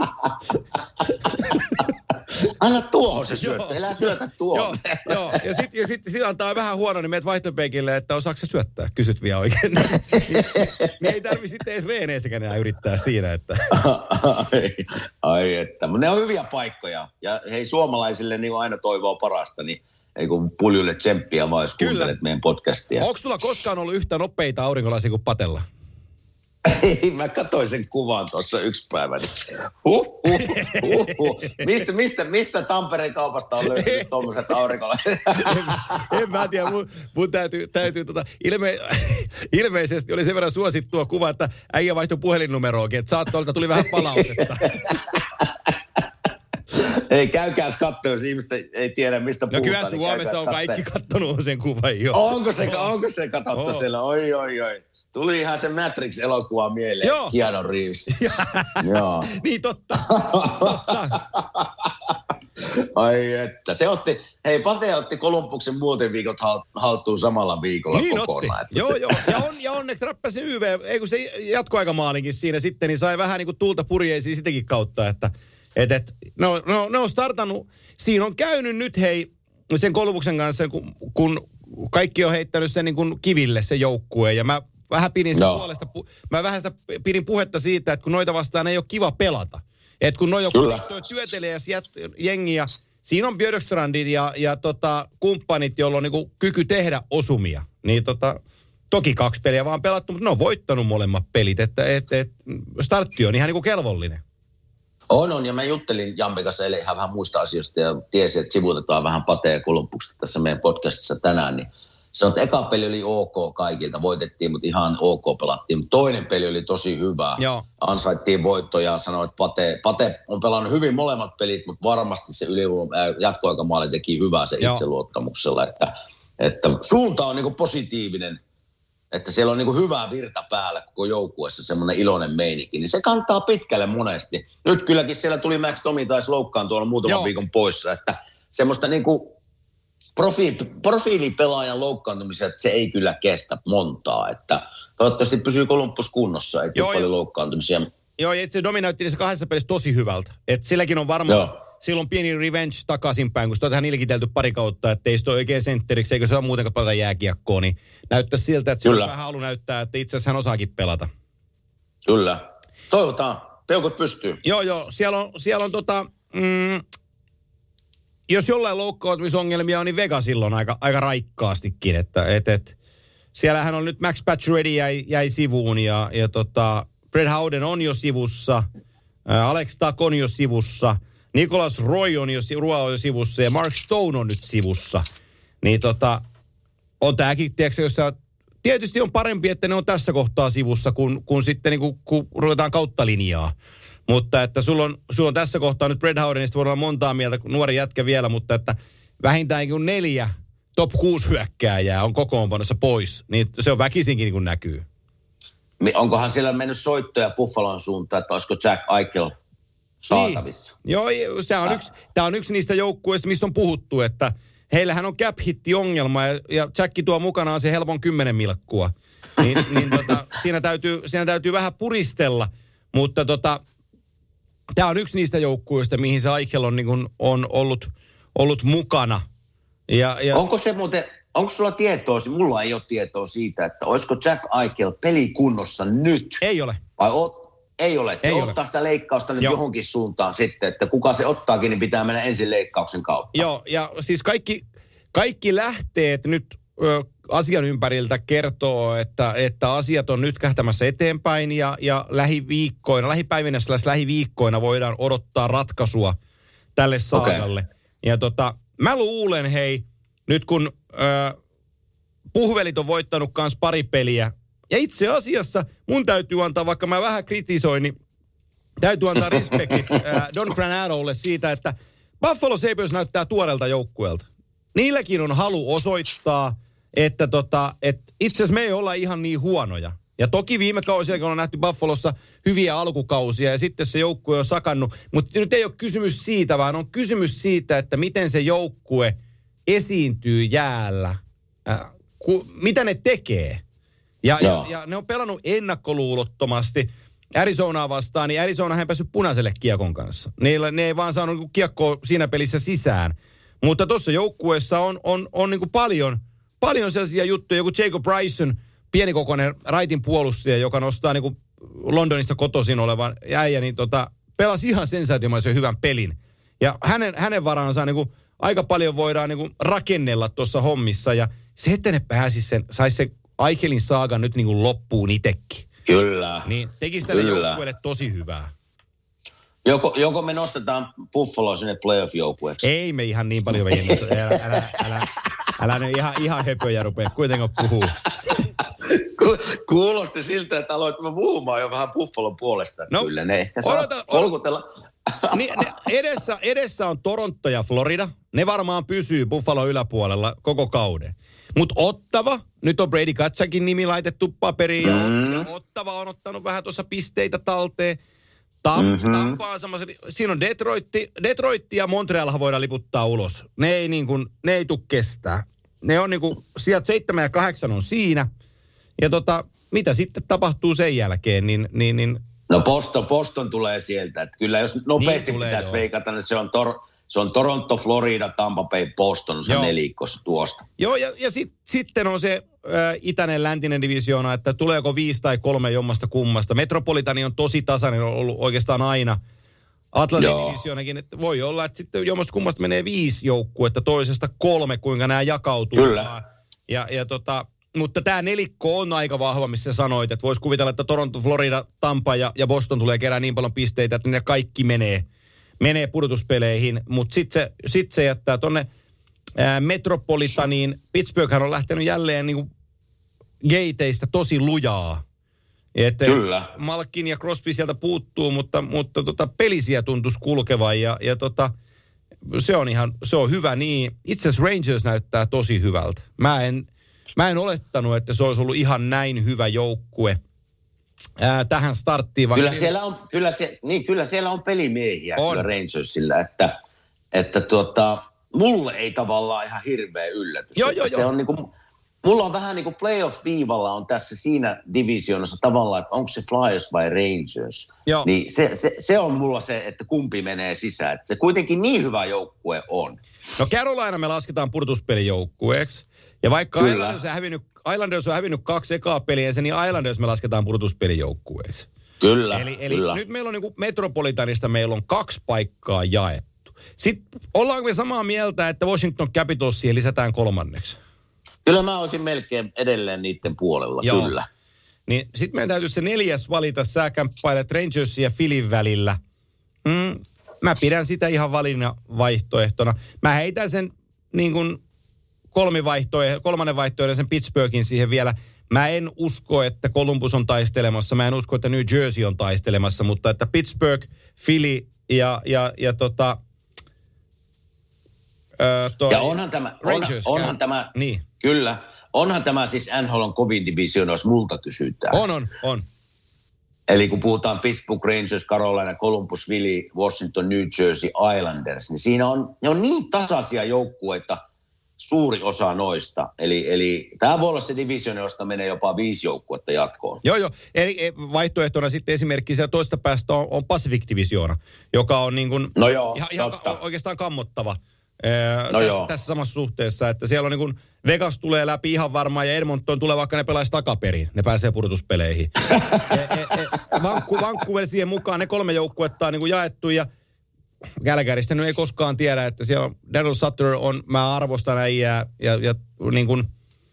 Anna tuohon se syöttö, elää syötä tuohon. Joo, joo. Ja sitten ja sit, sit antaa vähän huono, niin meet vaihtopenkille, että osaako se syöttää, kysyt vielä oikein. niin, niin ei tarvitse sitten edes reeneissäkään enää yrittää siinä, että... ai, ai että, mutta ne on hyviä paikkoja. Ja hei, suomalaisille niin aina toivoo parasta, niin ei kun puljulle tsemppiä vaan, jos kuuntelet meidän podcastia. Onko sulla koskaan ollut yhtä nopeita aurinkolaisia kuin Patella? Ei, mä katsoin sen kuvan tuossa yksi päivä. Niin. Huh, huh, huh, huh. Mistä, mistä, mistä Tampereen kaupasta on löytynyt tuommoiset aurinkolaiset? en, en mä tiedä, mun, mun täytyy, täytyy tota, ilme, ilmeisesti oli sen verran suosittua kuva, että äijä vaihtoi puhelinnumeroakin, että saattoi, tuli vähän palautetta. Ei, käykääs katsoa, jos ihmiset ei tiedä, mistä puhutaan. No kyllä Suomessa on kaikki kattonut sen kuvan jo. Onko se, onko se katsottu oh. siellä? Oi, oi, oi. Tuli ihan se Matrix-elokuva mieleen. Joo. Keanu Reeves. Joo. Niin totta. totta. Ai että. Se otti, hei Pate otti Kolumbuksen muotiviikot haltuun samalla viikolla niin kokonaan. Otti. Joo, joo. Ja, on, ja onneksi räppäsi Y V, ei kun se jatkoaikamaalinkin siinä sitten, niin sai vähän niin kuin tuulta purjeisiin sitäkin kautta, että et, et, no, no, ne on startannut. Siinä on käynyt nyt hei sen Kolumbuksen kanssa, kun, kun kaikki on heittänyt sen niin kuin kiville se joukkue ja mä vähän pidin sitä no. puolesta, mä vähän sitä pidin puhetta siitä, että kun noita vastaan ei ole kiva pelata. Että kun noi on työtelijäs jengi ja siinä on Björkstrandit ja, ja tota, kumppanit, joilla on niinku kyky tehdä osumia. Niin tota, toki kaksi peliä vaan pelattu, mutta ne on voittanut molemmat pelit. Että et, et, startti on ihan niinku kelvollinen. On, on. Ja mä juttelin Jampi kanssa eilen ihan vähän muista asioista ja tiesin, että sivutetaan vähän Patea ja Kolumbuksesta tässä meidän podcastissa tänään. Niin sanoin, että eka peli oli ok kaikilta, voitettiin, mutta ihan ok pelattiin. Mutta toinen peli oli tosi hyvä. Joo. Ansaittiin voittoja, sanoi, että Pate, Pate on pelannut hyvin molemmat pelit, mutta varmasti se ylivoima, jatkoaikamaali teki hyvää se itseluottamuksella. Että, että suunta on niinku positiivinen, että siellä on niinku hyvää virta päällä koko joukkueessa, semmoinen iloinen meininki. Niin se kantaa pitkälle monesti. Nyt kylläkin siellä tuli Max Domi taisi loukkaan tuolla muutaman Joo. viikon poissa, että semmoista niinku Profiili, profiilipelaajan loukkaantumisia, että se ei kyllä kestä montaa. Että toivottavasti pysyy Columbus kunnossa, ei tule paljon loukkaantumisia. Joo, ja itse Domi näytti niissä kahdessa pelissä tosi hyvältä. Että silläkin on varmaan, Joo. silloin pieni revenge takaisinpäin, kun sitä on tähän ilkitelty pari kautta, että ei sitä ole oikein sentteriksi, eikä se ole muutenkaan pelata jääkiekkoa, niin näyttää siltä, että se on vähän halu näyttää, että itse asiassa hän osaakin pelata. Kyllä. Toivotaan. Peukut pystyy. Joo, joo. Siellä on, siellä on tota... Mm, jos jollain loukkaantumisongelmia on, niin Vega silloin aika, aika raikkaastikin, että et, et, siellähän on nyt Max Pacioretty jäi, jäi sivuun ja, ja tota, Brett Howden on jo sivussa, ä, Alex Tuck on jo sivussa, Nicholas Roy on jo, on jo sivussa ja Mark Stone on nyt sivussa. Niin tota, on tääkin, tiedätkö, jos sä, tietysti on parempi, että ne on tässä kohtaa sivussa, kun, kun sitten niin kun, kun ruvetaan kautta linjaa. Mutta että sulla on, sulla on tässä kohtaa nyt Brett Howdenista voidaan olla montaa mieltä, nuori jätkä vielä, mutta että vähintään kun neljä top kuusi hyökkääjää on kokoonpanossa pois, niin se on väkisinkin niin kuin näkyy. Onkohan siellä mennyt soittoja Buffalon suuntaan, että olisiko Jack Eichel saatavissa? Niin. Joo, tämä on, yksi, tämä on yksi niistä joukkueista, missä on puhuttu, että heillähän on cap-hitti-ongelma ja, ja Jack tuo mukanaan se helpon kymmenen milkkua. Niin, niin tota, siinä, täytyy, siinä täytyy vähän puristella, mutta tota... Tämä on yksi niistä joukkueista, mihin se Eichel on, niin kuin, on ollut, ollut mukana. Ja, ja... Onko se muuten, onko sulla tietoa, mulla ei ole tietoa siitä, että olisiko Jack Eichel pelikunnossa nyt? Ei ole. Vai o, ei ole, että ei se ole. Ottaa sitä leikkausta nyt Joo. johonkin suuntaan sitten, että kuka se ottaakin, niin pitää mennä ensin leikkauksen kautta. Joo, ja siis kaikki, kaikki lähteet nyt ö, asian ympäriltä kertoo, että, että asiat on nyt kähtämässä eteenpäin ja, ja lähiviikkoina, lähipäivinä lähiviikkoina voidaan odottaa ratkaisua tälle saadalle. Okay. Ja tota, mä luulen hei, nyt kun ö, puhvelit on voittanut kans pari peliä, ja itse asiassa mun täytyy antaa, vaikka mä vähän kritisoin, niin täytyy antaa respektit äh, Don Granadolle siitä, että Buffalo Sabres näyttää tuoreelta joukkueelta. Niilläkin on halu osoittaa, että tota, et itse asiassa me ei olla ihan niin huonoja. Ja toki viime kausilla on nähty Buffalossa hyviä alkukausia ja sitten se joukkue on sakannut. Mutta nyt ei ole kysymys siitä, vaan on kysymys siitä, että miten se joukkue esiintyy jäällä. Äh, ku, mitä ne tekee. Ja, ja, ja ne on pelannut ennakkoluulottomasti Arizonaa vastaan, niin Arizona ei päässyt punaiselle kiekon kanssa. Niillä, ne ei vaan saanut kiekkoa siinä pelissä sisään. Mutta tuossa joukkueessa on, on, on niin kuin paljon, paljon sellaisia juttuja. Joku Jacob Bryson, pienikokoinen raitin puolustaja, joka nostaa niin kuin Londonista kotoisin olevan äijä, niin tota, pelasi ihan sensaatiomaisen hyvän pelin. Ja hänen, hänen varaansa niin kuin aika paljon voidaan niin kuin rakennella tuossa hommissa. Ja se, että ne pääsis sen, saisi sen Eichelin saagan nyt niin kuin loppuun itsekin. Kyllä. Niin tekisi tälle joukkueelle tosi hyvää. Joko, joko me nostetaan Buffalo sinne playoff-joukkueeksi? Ei me ihan niin paljon vennosta. Älä, älä, älä, älä nyt ihan, ihan höpöjä rupea kuitenkaan puhuu. Kuulosti siltä, että aloitimme puhumaan jo vähän Buffalon puolesta. No, kyllä ne ehkä saa odota, kolkutella. Ni, ne, edessä, edessä on Toronto ja Florida. Ne varmaan pysyy Buffalon yläpuolella koko kauden. Mutta Ottava, nyt on Brady Katsakin nimi laitettu paperiin. Mm. Ja Ottava on ottanut vähän tuossa pisteitä talteen. Tam, mm-hmm. Tampa on samassa, siinä on Detroitti, Detroitti ja Montrealhan voidaan liputtaa ulos. Ne ei, niin kuin, ne ei tule kestää. Ne on niin kuin, sieltä seitsemän ja kahdeksan on siinä. Ja tota, mitä sitten tapahtuu sen jälkeen, niin... niin, niin no Boston, Boston tulee sieltä. Että kyllä jos nopeasti niin pitäisi veikata, niin se on, Tor, se on Toronto, Florida, Tampa Bay, Boston, se nelikkossa tuosta. Joo, ja, ja sit, sitten on se äh, itäinen läntinen divisioona, että tuleeko viisi tai kolme jommasta kummasta. Metropolitani on tosi tasainen, on ollut oikeastaan aina. Atlantin divisioonakin, että voi olla, että sitten jommasta kummasta menee viisi joukkuetta, toisesta kolme, kuinka nämä jakautuu. Kyllä. Ja, ja tota... Mutta tämä nelikko on aika vahva, missä sanoit, että voisi kuvitella, että Toronto, Florida, Tampa ja, ja Boston tulee kerää niin paljon pisteitä, että ne kaikki menee, menee pudotuspeleihin. Mutta sitten se, sit se jättää tuonne Metropolitaniin. Pittsburghhan on lähtenyt jälleen niinku gateista tosi lujaa. Että kyllä. Malkin ja Crosby sieltä puuttuu, mutta, mutta tota, pelisiä tuntuisi kulkevan ja, ja tota, se on ihan, se on hyvä niin. Itse asiassa Rangers näyttää tosi hyvältä. Mä en... Mä en olettanut, että se olisi ollut ihan näin hyvä joukkue ää, tähän starttiin. Kyllä siellä on, kyllä se, niin, kyllä siellä on pelimiehiä on. Kyllä Rangersillä, että, että tuota, mulle ei tavallaan ihan hirveä yllätys. Joo, joo, se joo. on niin kuin, mulla on vähän niin kuin playoff-viivalla on tässä siinä divisioonassa tavallaan, että onko se Flyers vai Rangers. Joo. Niin se, se, se on mulla se, että kumpi menee sisään. Että se kuitenkin niin hyvä joukkue on. No Carolina me lasketaan pudotuspelijoukkueeksi. Ja vaikka Islanders on, hävinnyt, Islanders on hävinnyt kaksi ekaa peliä, niin Islanders me lasketaan pudotuspelijoukkueeksi. Kyllä, Eli, eli kyllä. nyt meillä on niin kuin Metropolitanista meillä on kaksi paikkaa jaettu. Sitten ollaanko me samaa mieltä, että Washington Capitals siihen lisätään kolmanneksi? Kyllä mä olisin melkein edelleen niiden puolella, Joo. kyllä. Niin sitten meidän täytyy se neljäs valita. Sä kämppailet Rangersin ja Philin välillä. Mm, mä pidän sitä ihan valinnan vaihtoehtona. Mä heitän sen niin kuin kolmivaihtoehto, kolmannen vaihtoehdon sen Pittsburghin siihen vielä. Mä en usko, että Columbus on taistelemassa. Mä en usko, että New Jersey on taistelemassa, mutta että Pittsburgh, Philly ja, ja, ja tota... Ö, toi ja onhan tämä, Rangers on, onhan käy. tämä, Niin. kyllä, onhan tämä siis N H L:n kovin divisioona, jos multa kysytään. On, on, on. Eli kun puhutaan Pittsburgh, Rangers, Carolina, Columbus, Philly, Washington, New Jersey, Islanders, niin siinä on, ne on niin tasaisia joukkueita, suuri osa noista. Eli, eli tämä voi olla se divisioona, josta menee jopa viisi joukkuetta jatkoon. Joo, joo. Eli vaihtoehtona sitten esimerkiksi siellä toista päästä on, on Pacific-divisioona, joka on niin kuin no joo, ihan, ihan ka- oikeastaan kammottava no tässä, tässä samassa suhteessa. Että siellä on niin kuin Vegas tulee läpi ihan varmaan ja Edmonton tulee, vaikka ne pelaisi takaperin. Ne pääsee pudotuspeleihin. e, e, e, Vancouver, Vancouver siihen mukaan, ne kolme joukkuetta on niin kuin jaettu ja Calgarystä nyt ei koskaan tiedä, että siellä on Daryl Sutter on, mä arvostan äijää ja, ja niin kuin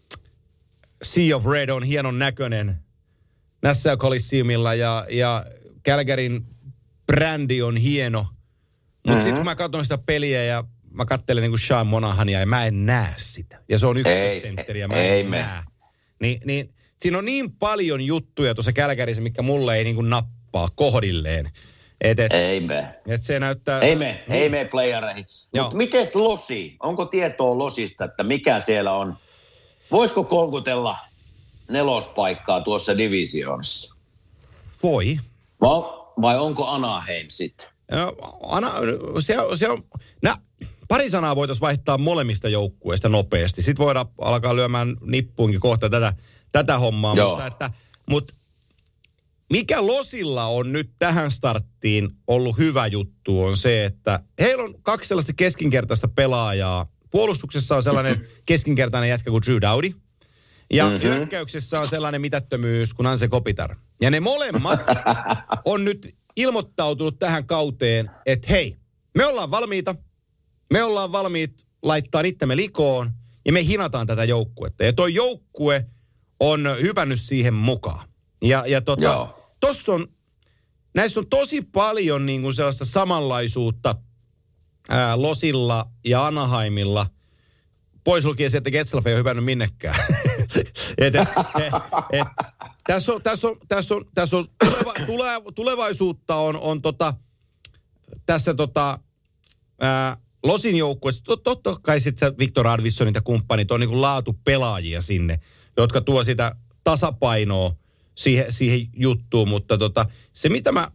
Sea of Red on hienon näköinen Nassau Coliseumilla ja, ja Calgaryn brändi on hieno. Mutta mm-hmm. sitten kun mä katson sitä peliä ja mä katselen niin kuin Sean Monahania ja mä en näe sitä. Ja se on ykkössentteri ja mä ei, en näe. Ni, niin, siinä on niin paljon juttuja tuossa Calgaryssä, mikä mulle ei niin kuin nappaa kohdilleen. Et, et, ei me. Et se näyttää... Ei me, niin. ei me playereihin. Mutta mites Losi? Onko tietoa Losista, että mikä siellä on? Voisiko kolkutella nelospaikkaa tuossa divisioonassa? Voi. Vai, vai onko Anaheim sitten? No, Ana, se, se on... Nä, pari sanaa voitaisiin vaihtaa molemmista joukkueista nopeasti. Sitten voidaan alkaa lyömään nippuunkin kohta tätä, tätä hommaa. Joo. Mutta, että, mutta mikä Losilla on nyt tähän starttiin ollut hyvä juttu on se, että heillä on kaksi sellaista keskinkertaista pelaajaa. Puolustuksessa on sellainen keskinkertainen jätkä kuin Drew Doughty. Ja mm-hmm. hyökkäyksessä on sellainen mitättömyys kuin Anse Kopitar. Ja ne molemmat on nyt ilmoittautunut tähän kauteen, että hei, me ollaan valmiita. Me ollaan valmiit laittaa itsemme likoon ja me hinataan tätä joukkuetta. Ja toi joukkue on hypännyt siihen mukaan. Ja, ja tota, tossa on, näissä on tosi paljon niin kuin sellaista samanlaisuutta ää, Losilla ja Anaheimilla. Pois lukien se, että Getzlaff ei ole hypännyt minnekään. et, et, et, et, tässä on, tässä on, tässä on, tässä on tuleva, tuleva, tulevaisuutta on, on tota, tässä tota, ää, Losin joukkueessa. Tot, totta kai sitten Victor Arvidssonit ja kumppanit on niin kuin laatupelaajia sinne, jotka tuo sitä tasapainoa siihen, siihen juttuun. Mutta tota, se mitä mä,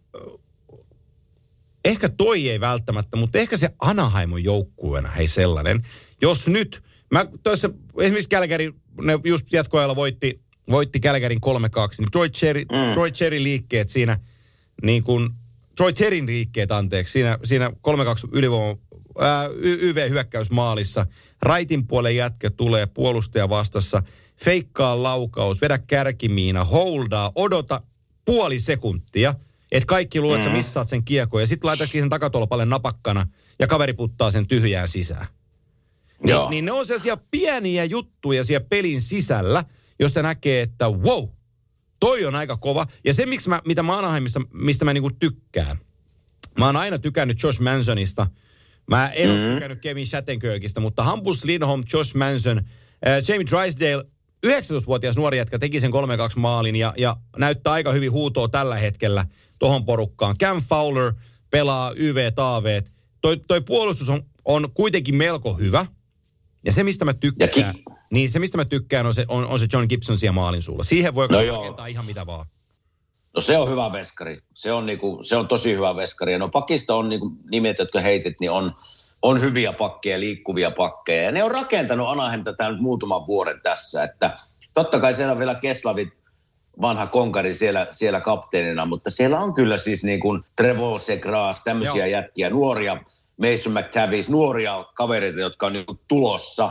ehkä toi ei välttämättä, mutta ehkä se Anaheim on joukkueena, hei sellainen. Jos nyt, mä tuossa esimerkiksi Calgary, ne just jatkoajalla voitti, voitti Calgaryn kolme kaksi, niin Troy Cherry, mm. Troy Cherry liikkeet siinä, niin kuin, Troy Cherryn liikkeet anteeksi, siinä, siinä kolme kaksi ylivoima, ää, Y V-hyökkäysmaalissa, raitin puolen jätkä tulee puolustaja vastassa, feikkaa laukaus, vedä kärkimiina, holdaa, odota puoli sekuntia, että kaikki luulet, että mm. sä missaat sen kiekon, ja sitten laitatkin sen takatolpalle napakkana, ja kaveri puttaa sen tyhjään sisään. Ni, niin ne on sellaisia pieniä juttuja siellä pelin sisällä, josta näkee, että wow, toi on aika kova. Ja se, miksi mä, mitä mä Anaheimista, mistä mä niinku tykkään. Mä oon aina tykännyt Josh Mansonista. Mä en mm. ole tykännyt Kevin Shattenkirkistä, mutta Hampus Lindholm, Josh Manson, äh, Jamie Drysdale, yhdeksäntoistavuotias nuori jätkä teki sen kolme kaksi maalin ja, ja näyttää aika hyvin huutoa tällä hetkellä tohon porukkaan. Cam Fowler pelaa Y V-taaveet. Toi, toi puolustus on, on kuitenkin melko hyvä. Ja se, mistä mä tykkään, ki- niin se, mistä mä tykkään, on se, on, on se John Gibson siellä maalin suulla. Siihen voi no rakentaa ihan mitä vaan. No se on hyvä veskari. Se on, niinku, se on tosi hyvä veskari. Ja no pakista on niinku nimet, jotka heitit, niin on, on hyviä pakkeja, liikkuvia pakkeja. Ja ne on rakentanut Anaheim tätä nyt muutaman vuoden tässä. Että totta kai siellä on vielä Keslavit, vanha konkari siellä, siellä kapteenina, mutta siellä on kyllä siis niin kuin Trevor Segras, tämmöisiä Joo. jätkiä, nuoria Mason McTavish, nuoria kavereita, jotka on niin kuin tulossa.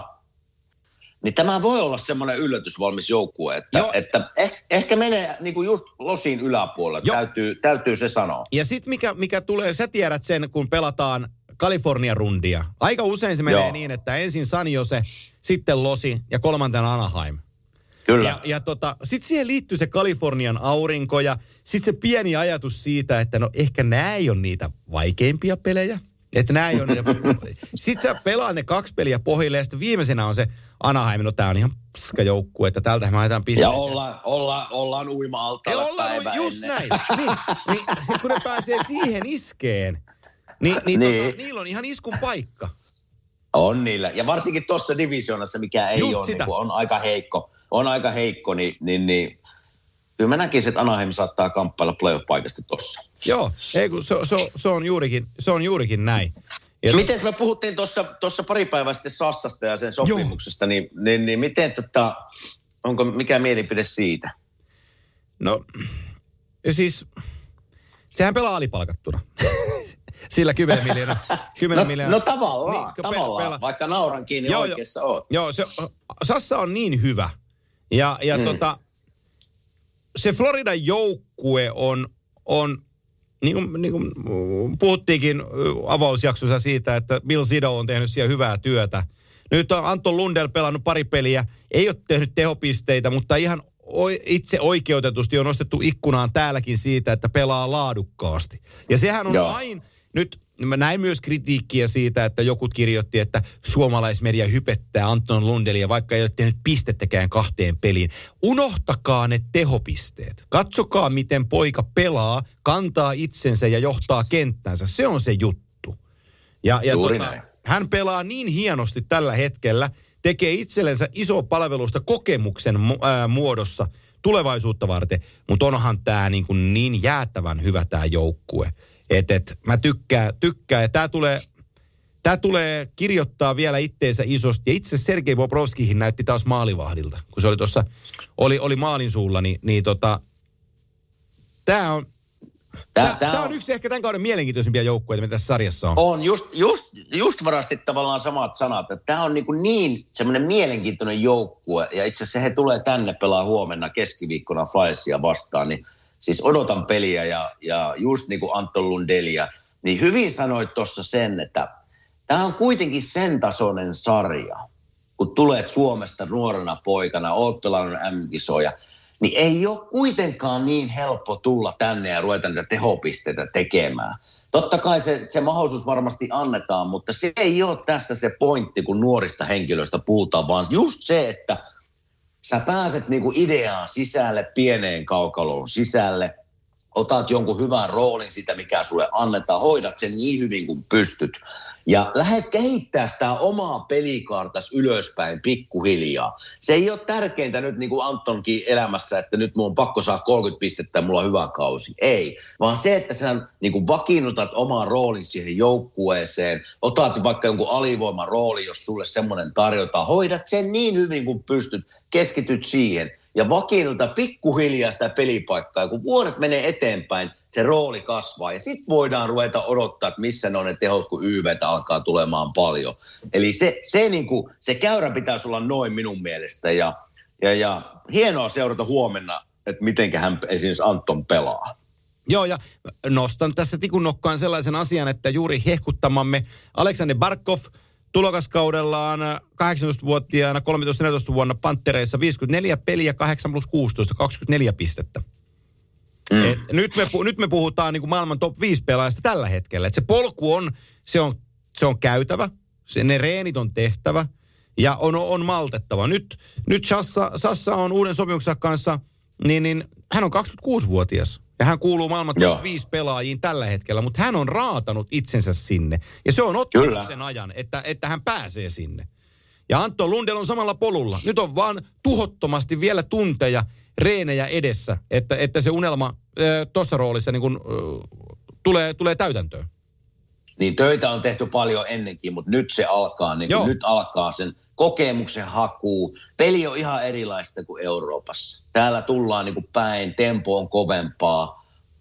Niin tämä voi olla semmoinen yllätysvalmis joukkue, että, että eh, ehkä menee niin kuin just Losin yläpuolelle, täytyy, täytyy se sanoa. Ja sitten mikä, mikä tulee, sä tiedät sen, kun pelataan Kalifornia-rundia. Aika usein se menee Joo. niin, että ensin San Jose, sitten Losi ja kolmantena Anaheim. Kyllä. Ja, ja tota, sitten siihen liittyy se Kalifornian aurinko ja sitten se pieni ajatus siitä, että no ehkä nämä ei ole niitä vaikeimpia pelejä. Että nämä ei ole niitä. Sitten sä pelaat ne kaksi peliä pohjille ja sitten viimeisenä on se Anaheim. No tää on ihan paska joukkue, että tältä me haetaan pisteitä. Ja ollaan, ollaan, ollaan uima-altaalla ollaan päivä just ennen. Näin. Niin, niin sit kun ne pääsee siihen iskeen, niin, niin, niin. Tota, niillä on ihan iskun paikka. On niillä. Ja varsinkin tuossa divisioonassa, mikä ei just ole, niin on aika heikko. On aika heikko, niin, niin, niin kyllä mä näkisin, että Anaheim saattaa kamppailla playoff-paikasta tossa. Joo, ei, se, se, se, on juurikin, se on juurikin näin. Ja miten me puhuttiin tuossa pari päivää sitten Sassasta ja sen sopimuksesta, niin, niin, niin miten tota, onko mikä mielipide siitä? No, siis, sehän pelaa alipalkattuna. Sillä kymmenen miljoonaa. no, miljoona. no tavallaan, niin, tavallaan pela, vaikka nauran kiinni joo, oikeassa jo, oot. Joo, se, Sassa on niin hyvä. Ja, ja mm. tota, se Floridan joukkue on, on niin kuin, niin kuin puhuttiinkin avausjaksossa siitä, että Bill Zito on tehnyt siellä hyvää työtä. Nyt on Anton Lundell pelannut pari peliä, ei ole tehnyt tehopisteitä, mutta ihan itse oikeutetusti on nostettu ikkunaan täälläkin siitä, että pelaa laadukkaasti. Ja sehän on Joo. aina, nyt mä näin myös kritiikkiä siitä, että joku kirjoitti, että suomalaismedia hypettää Anton Lundellia, vaikka ei ole tehnyt pistettäkään kahteen peliin. Unohtakaa ne tehopisteet. Katsokaa, miten poika pelaa, kantaa itsensä ja johtaa kenttänsä. Se on se juttu. Ja, ja tota, hän pelaa niin hienosti tällä hetkellä, tekee itsellensä iso palvelusta kokemuksen ää, muodossa tulevaisuutta varten, mutta onhan tämä niin, kuin niin jäätävän hyvä tämä joukkue. Että et, mä tykkään, tykkään ja tämä tulee, tää tulee kirjoittaa vielä itteensä isosti. Ja itse Sergei Bobrovskihin näytti taas maalivahdilta, kun se oli tuossa, oli, oli maalin suulla, niin, niin tota, tämä on, Tämä, tämä, tämä on yksi ehkä tämän kauden mielenkiintoisimpia joukkueita, mitä tässä sarjassa on. On, just, just, just varasti tavallaan samat sanat. Että tämä on niin, niin semmoinen mielenkiintoinen joukkue. Ja itse asiassa he tulee tänne pelaa huomenna keskiviikkona Flyersia vastaan. Niin, siis odotan peliä ja, ja just niin kuin Anton Lundelia. Niin hyvin sanoit tuossa sen, että tämä on kuitenkin sen tasoinen sarja, kun tulet Suomesta nuorena poikana, oot pelannut äm äm-kisoja, niin ei ole kuitenkaan niin helppo tulla tänne ja ruveta niitä tehopisteitä tekemään. Totta kai se, se mahdollisuus varmasti annetaan, mutta se ei ole tässä se pointti, kun nuorista henkilöistä puhutaan, vaan just se, että sä pääset niinku ideaan sisälle, pieneen kaukaloon sisälle, otat jonkun hyvän roolin sitä, mikä sulle annetaan, hoidat sen niin hyvin kuin pystyt. Ja lähdet kehittämään sitä omaa pelikaartas ylöspäin pikkuhiljaa. Se ei ole tärkeintä nyt niin kuin Antonkin elämässä, että nyt mun on pakko saada kolmekymmentä pistettä ja mulla on hyvä kausi. Ei, vaan se, että sä niin kuin vakiinnutat oman roolin siihen joukkueeseen, otat vaikka jonkun alivoiman rooli, jos sulle semmoinen tarjotaan, hoidat sen niin hyvin kuin pystyt, keskityt siihen. Ja vakiinnuta pikkuhiljaa sitä pelipaikkaa. Ja kun vuodet menee eteenpäin, se rooli kasvaa. Ja sitten voidaan ruveta odottaa, että missä ne on ne tehot, kun Y V:tä alkaa tulemaan paljon. Eli se, se, niin kuin, se käyrä pitäisi olla noin minun mielestä. Ja, ja, ja hienoa seurata huomenna, että mitenköhän esimerkiksi Anton pelaa. Joo, ja nostan tässä tikun nokkaan sellaisen asian, että juuri hehkuttamamme Aleksander Barkov tulokaskaudellaan kahdeksantoistavuotiaana kolmetoista neljätoista vuonna Pantereissa viisikymmentäneljä peliä, kahdeksan plus kuusitoista, kaksikymmentäneljä pistettä. Mm. Et nyt, me, nyt me puhutaan niin kuin maailman top viisi pelaajasta tällä hetkellä. Et se polku on, se on, se on käytävä, se, ne reenit on tehtävä ja on, on maltettava. Nyt, nyt Sassa, Sassa on uuden sopimuksen kanssa, niin, niin hän on kaksikymmentäkuusivuotias. Ja hän kuuluu maailman top viisi pelaajiin tällä hetkellä, mutta hän on raatanut itsensä sinne. Ja se on ottanut Kyllä. sen ajan, että, että hän pääsee sinne. Ja Anton Lundell on samalla polulla. Nyt on vaan tuhottomasti vielä tunteja, reenejä edessä, että, että se unelma tuossa roolissa niin kun, äh, tulee, tulee täytäntöön. Niin töitä on tehty paljon ennenkin, mutta nyt se alkaa. Niin nyt alkaa sen kokemuksen hakuu. Peli on ihan erilaista kuin Euroopassa. Täällä tullaan niin kuin päin, tempo on kovempaa,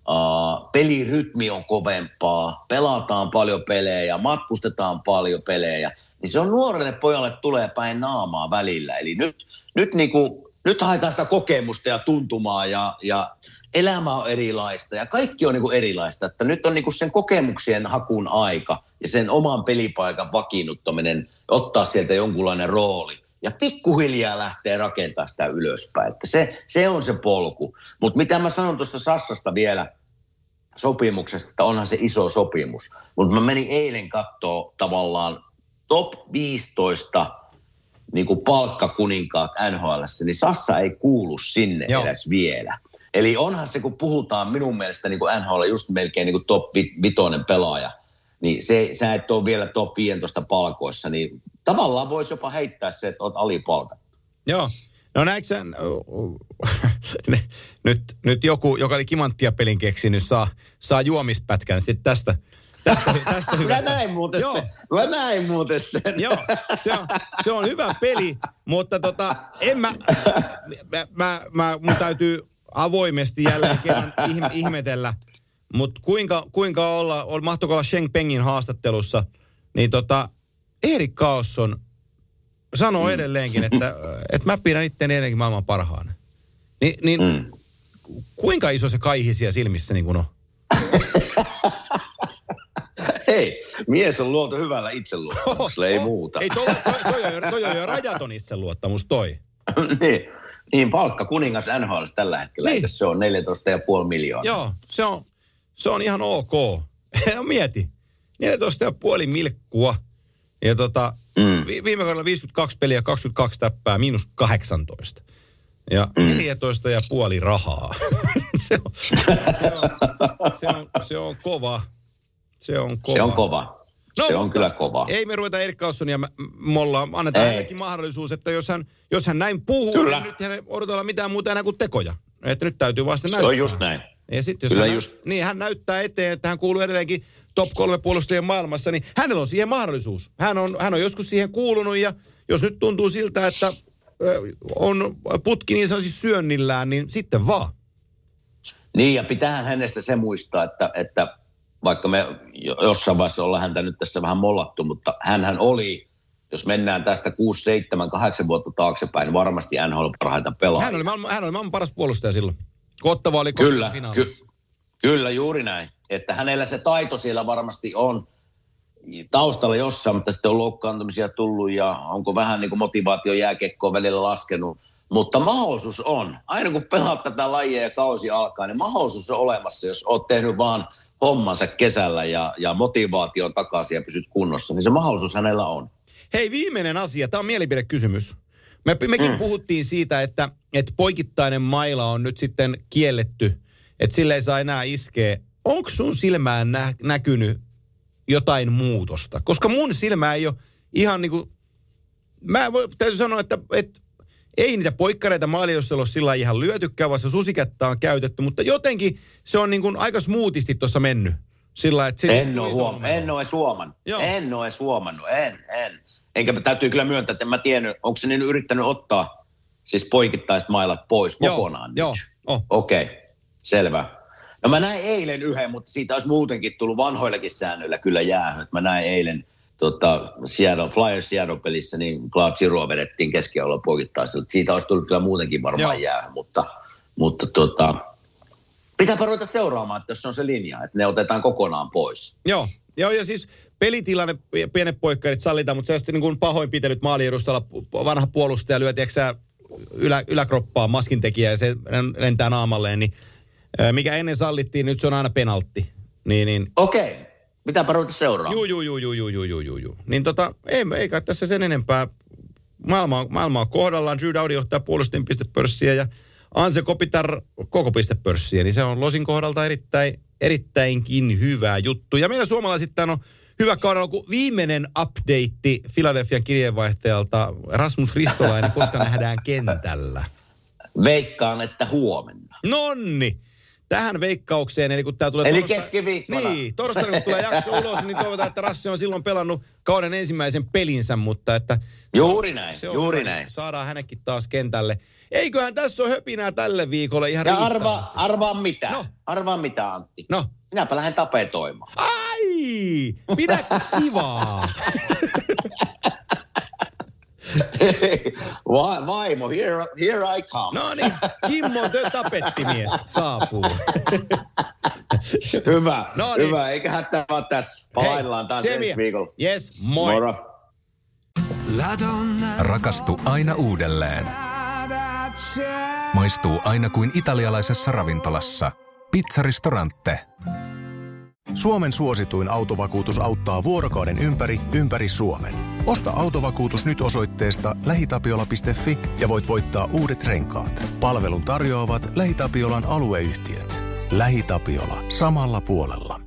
uh, pelirytmi on kovempaa, pelataan paljon pelejä, matkustetaan paljon pelejä. Niin se on nuorelle pojalle tulee päin naamaa välillä. Eli nyt, nyt, niin kuin, nyt haetaan sitä kokemusta ja tuntumaa ja, ja elämä on erilaista ja kaikki on niin kuin erilaista. Että nyt on niin kuin sen kokemuksien hakun aika ja sen oman pelipaikan vakiinnuttaminen, ottaa sieltä jonkunlainen rooli. Ja pikkuhiljaa lähtee rakentamaan sitä ylöspäin. Että se, se on se polku. Mutta mitä mä sanon tuosta Sassasta vielä sopimuksesta, että onhan se iso sopimus. Mutta mä menin eilen kattoo tavallaan top viisitoista niin kuin palkkakuninkaat N H L:ssä, niin Sassa ei kuulu sinne Joo. edes vielä. Eli onhan se, kun puhutaan minun mielestä niin kuin N H L just melkein niin kuin top vitonen pelaaja, niin se, sä et ole vielä top viisitoista palkoissa, niin tavallaan voisi jopa heittää se, että olet alipalkattu. Joo. No näetkö sä, nyt, nyt joku, joka oli kimanttia pelin keksinyt, saa, saa juomispätkän sitten tästä, tästä, tästä hyvästä. Mä näin muuten Joo. sen. Mä näin muuten sen. Joo, se on, se on hyvä peli, mutta tota, en mä, mä, mä, mä mun täytyy avoimesti jälleen kerran ihmetellä, mutta kuinka, kuinka olla, mahtoiko olla Sheng Pengin haastattelussa, niin tota, Erik Karlsson sanoo mm. edelleenkin, että, että mä pidän itseäni edelleenkin maailman parhaana. Ni, niin mm. kuinka iso se kaihi siellä silmissä niin kuin on? Hei, mies on luotu hyvällä itseluottamuksella, ei muuta. Ei, toi, toi, toi, toi, toi on jo rajaton itseluottamus, toi. niin, niin, palkka kuningas N H L:ssä tällä hetkellä, niin. Se on neljätoista pilkku viisi miljoonaa. Joo, se on, se on ihan ok. Mieti, neljätoista pilkku viisi milkkua. Ja tota, mm. vi, viime kaudella viisikymmentäkaksi peliä, kaksikymmentäkaksi täppää, miinus kahdeksantoista. Ja mm. neljätoista pilkku viisi rahaa. se, on, se, on, se, on, se on kova. Se on kova. Se on kova. No, se on kyllä kova. Ei me ruveta Erik Karlssonia mollaa. Annetaan hänellekin mahdollisuus, että jos hän, jos hän näin puhuu, kyllä. niin nyt hän odotellaan mitään muuta enää kuin tekoja. Että nyt täytyy vasta näyttää. Se on just näin. Ja sitten jos kyllä hän, just. niin hän näyttää eteen, että hän kuuluu edelleenkin top kolme puolustajien maailmassa, niin hänellä on siihen mahdollisuus. Hän on, hän on joskus siihen kuulunut ja jos nyt tuntuu siltä, että on putki niin sanoisi syönnillään, niin sitten vaan. Niin ja pitäähän hänestä se muistaa, että, että vaikka me jossain vaiheessa ollaan häntä nyt tässä vähän mollattu, mutta hänhän oli, jos mennään tästä kuusi, seitsemän, kahdeksan vuotta taaksepäin, varmasti N H L parhaita pelaajia. Hän oli maailman, hän oli maailman paras puolustaja silloin. Ottava oli kyllä, ky- kyllä, juuri näin. Että hänellä se taito siellä varmasti on. taustalla jossain, mutta sitten on loukkaantumisia tullut ja onko vähän niin kuin motivaatio jääkiekkoon välillä laskenut. Mutta mahdollisuus on. Aina kun pelaat tätä lajia ja kausi alkaa, niin mahdollisuus on olemassa, jos oot tehnyt vaan hommansa kesällä ja, ja motivaation takaisin ja pysyt kunnossa, niin se mahdollisuus hänellä on. Hei, viimeinen asia. Tämä on mielipidekysymys. Me, mekin mm. puhuttiin siitä, että, että poikittainen maila on nyt sitten kielletty, että sille ei saa enää iskeä. Onko sun silmään nä- näkynyt jotain muutosta? Koska mun silmä ei ole ihan niin kuin, mä voi, täytyy sanoa, että, että ei niitä poikkareita maalijossa ole sillä ihan lyötykään, vaan se susikättä on käytetty, mutta jotenkin se on niin kuin aika smoothisti tuossa mennyt. Sillä, että en ole huom- en ole huomannut. En ole huomannut. En, en. Enkä täytyy kyllä myöntää, että en mä tiennyt, onko se niin yrittänyt ottaa siis poikittaiset mailat pois joo, kokonaan joo, nyt? Oh. Okei, okay, selvä. No mä näin eilen yhden, mutta siitä olisi muutenkin tullut vanhoillakin säännöillä kyllä jäähy. Mä näin eilen tota, Seattle, Flyers Seattle-pelissä, niin Claude Giroux vedettiin keskialueella poikittaisella. Siitä olisi tullut kyllä muutenkin varmaan jäähy, mutta, mutta tota, pitääpä ruveta seuraamaan, että jos on se linja, että ne otetaan kokonaan pois. Joo, joo ja siis pelitilanne, pienet poikkarit sallitaan, mutta sellaisesti niin kuin pahoinpitelyt maaliedustalla, vanha puolustaja lyö, tiedätkö ylä, yläkroppaa maskintekijä ja se lentää naamalleen, niin mikä ennen sallittiin, nyt se on aina penaltti. Niin, niin. Okei, pitääpä ruveta seuraamaan. Juu, juu, juu, juu, juu, juu, juu, juu. Niin tota, ei, ei kai tässä sen enempää. Maailma on, maailma on kohdallaan. Drew Doughty johtaa puolustin pistepörssiä ja Anse Kopitar koko pistepörssiä, niin se on Losin kohdalta erittäin, erittäinkin hyvä juttu. Ja meillä suomalaisittain on hyvä kaudella, kun viimeinen update Philadelphian kirjeenvaihtajalta Rasmus Ristolainen, koska nähdään kentällä. Veikkaan, että huomenna. Nonni! Tähän veikkaukseen, eli kun tämä tulee... Eli torsta... keskiviikkona. Niin, torstaina kun tulee jakso ulos, niin toivotaan, että Rassi on silloin pelannut kauden ensimmäisen pelinsä, mutta että... Juuri näin, se on, juuri hyvä, näin. Saadaan hänetkin taas kentälle. Eiköhän tässä ole höpinää tälle viikolle ihan ja riittävästi. arvaa, arvaa mitä? No. Arvaa mitä, Antti? No. Minäpä lähden tapetoimaan. Ai! Pidä kivaa! Va- vaimo, here, here I come. No niin, Kimmo the tapettimies saapuu. Hyvä, no niin. hyvä. Eiköhän tämä ole tässä. Palaillaan taas ensi viikolla. Yes, moi. Moro. Rakastu aina uudelleen. Maistuu aina kuin italialaisessa ravintolassa. Pizzaristorante. Suomen suosituin autovakuutus auttaa vuorokauden ympäri, ympäri Suomen. Osta autovakuutus nyt osoitteesta lähitapiola piste fi ja voit voittaa uudet renkaat. Palvelun tarjoavat LähiTapiolan alueyhtiöt. LähiTapiola. Samalla puolella.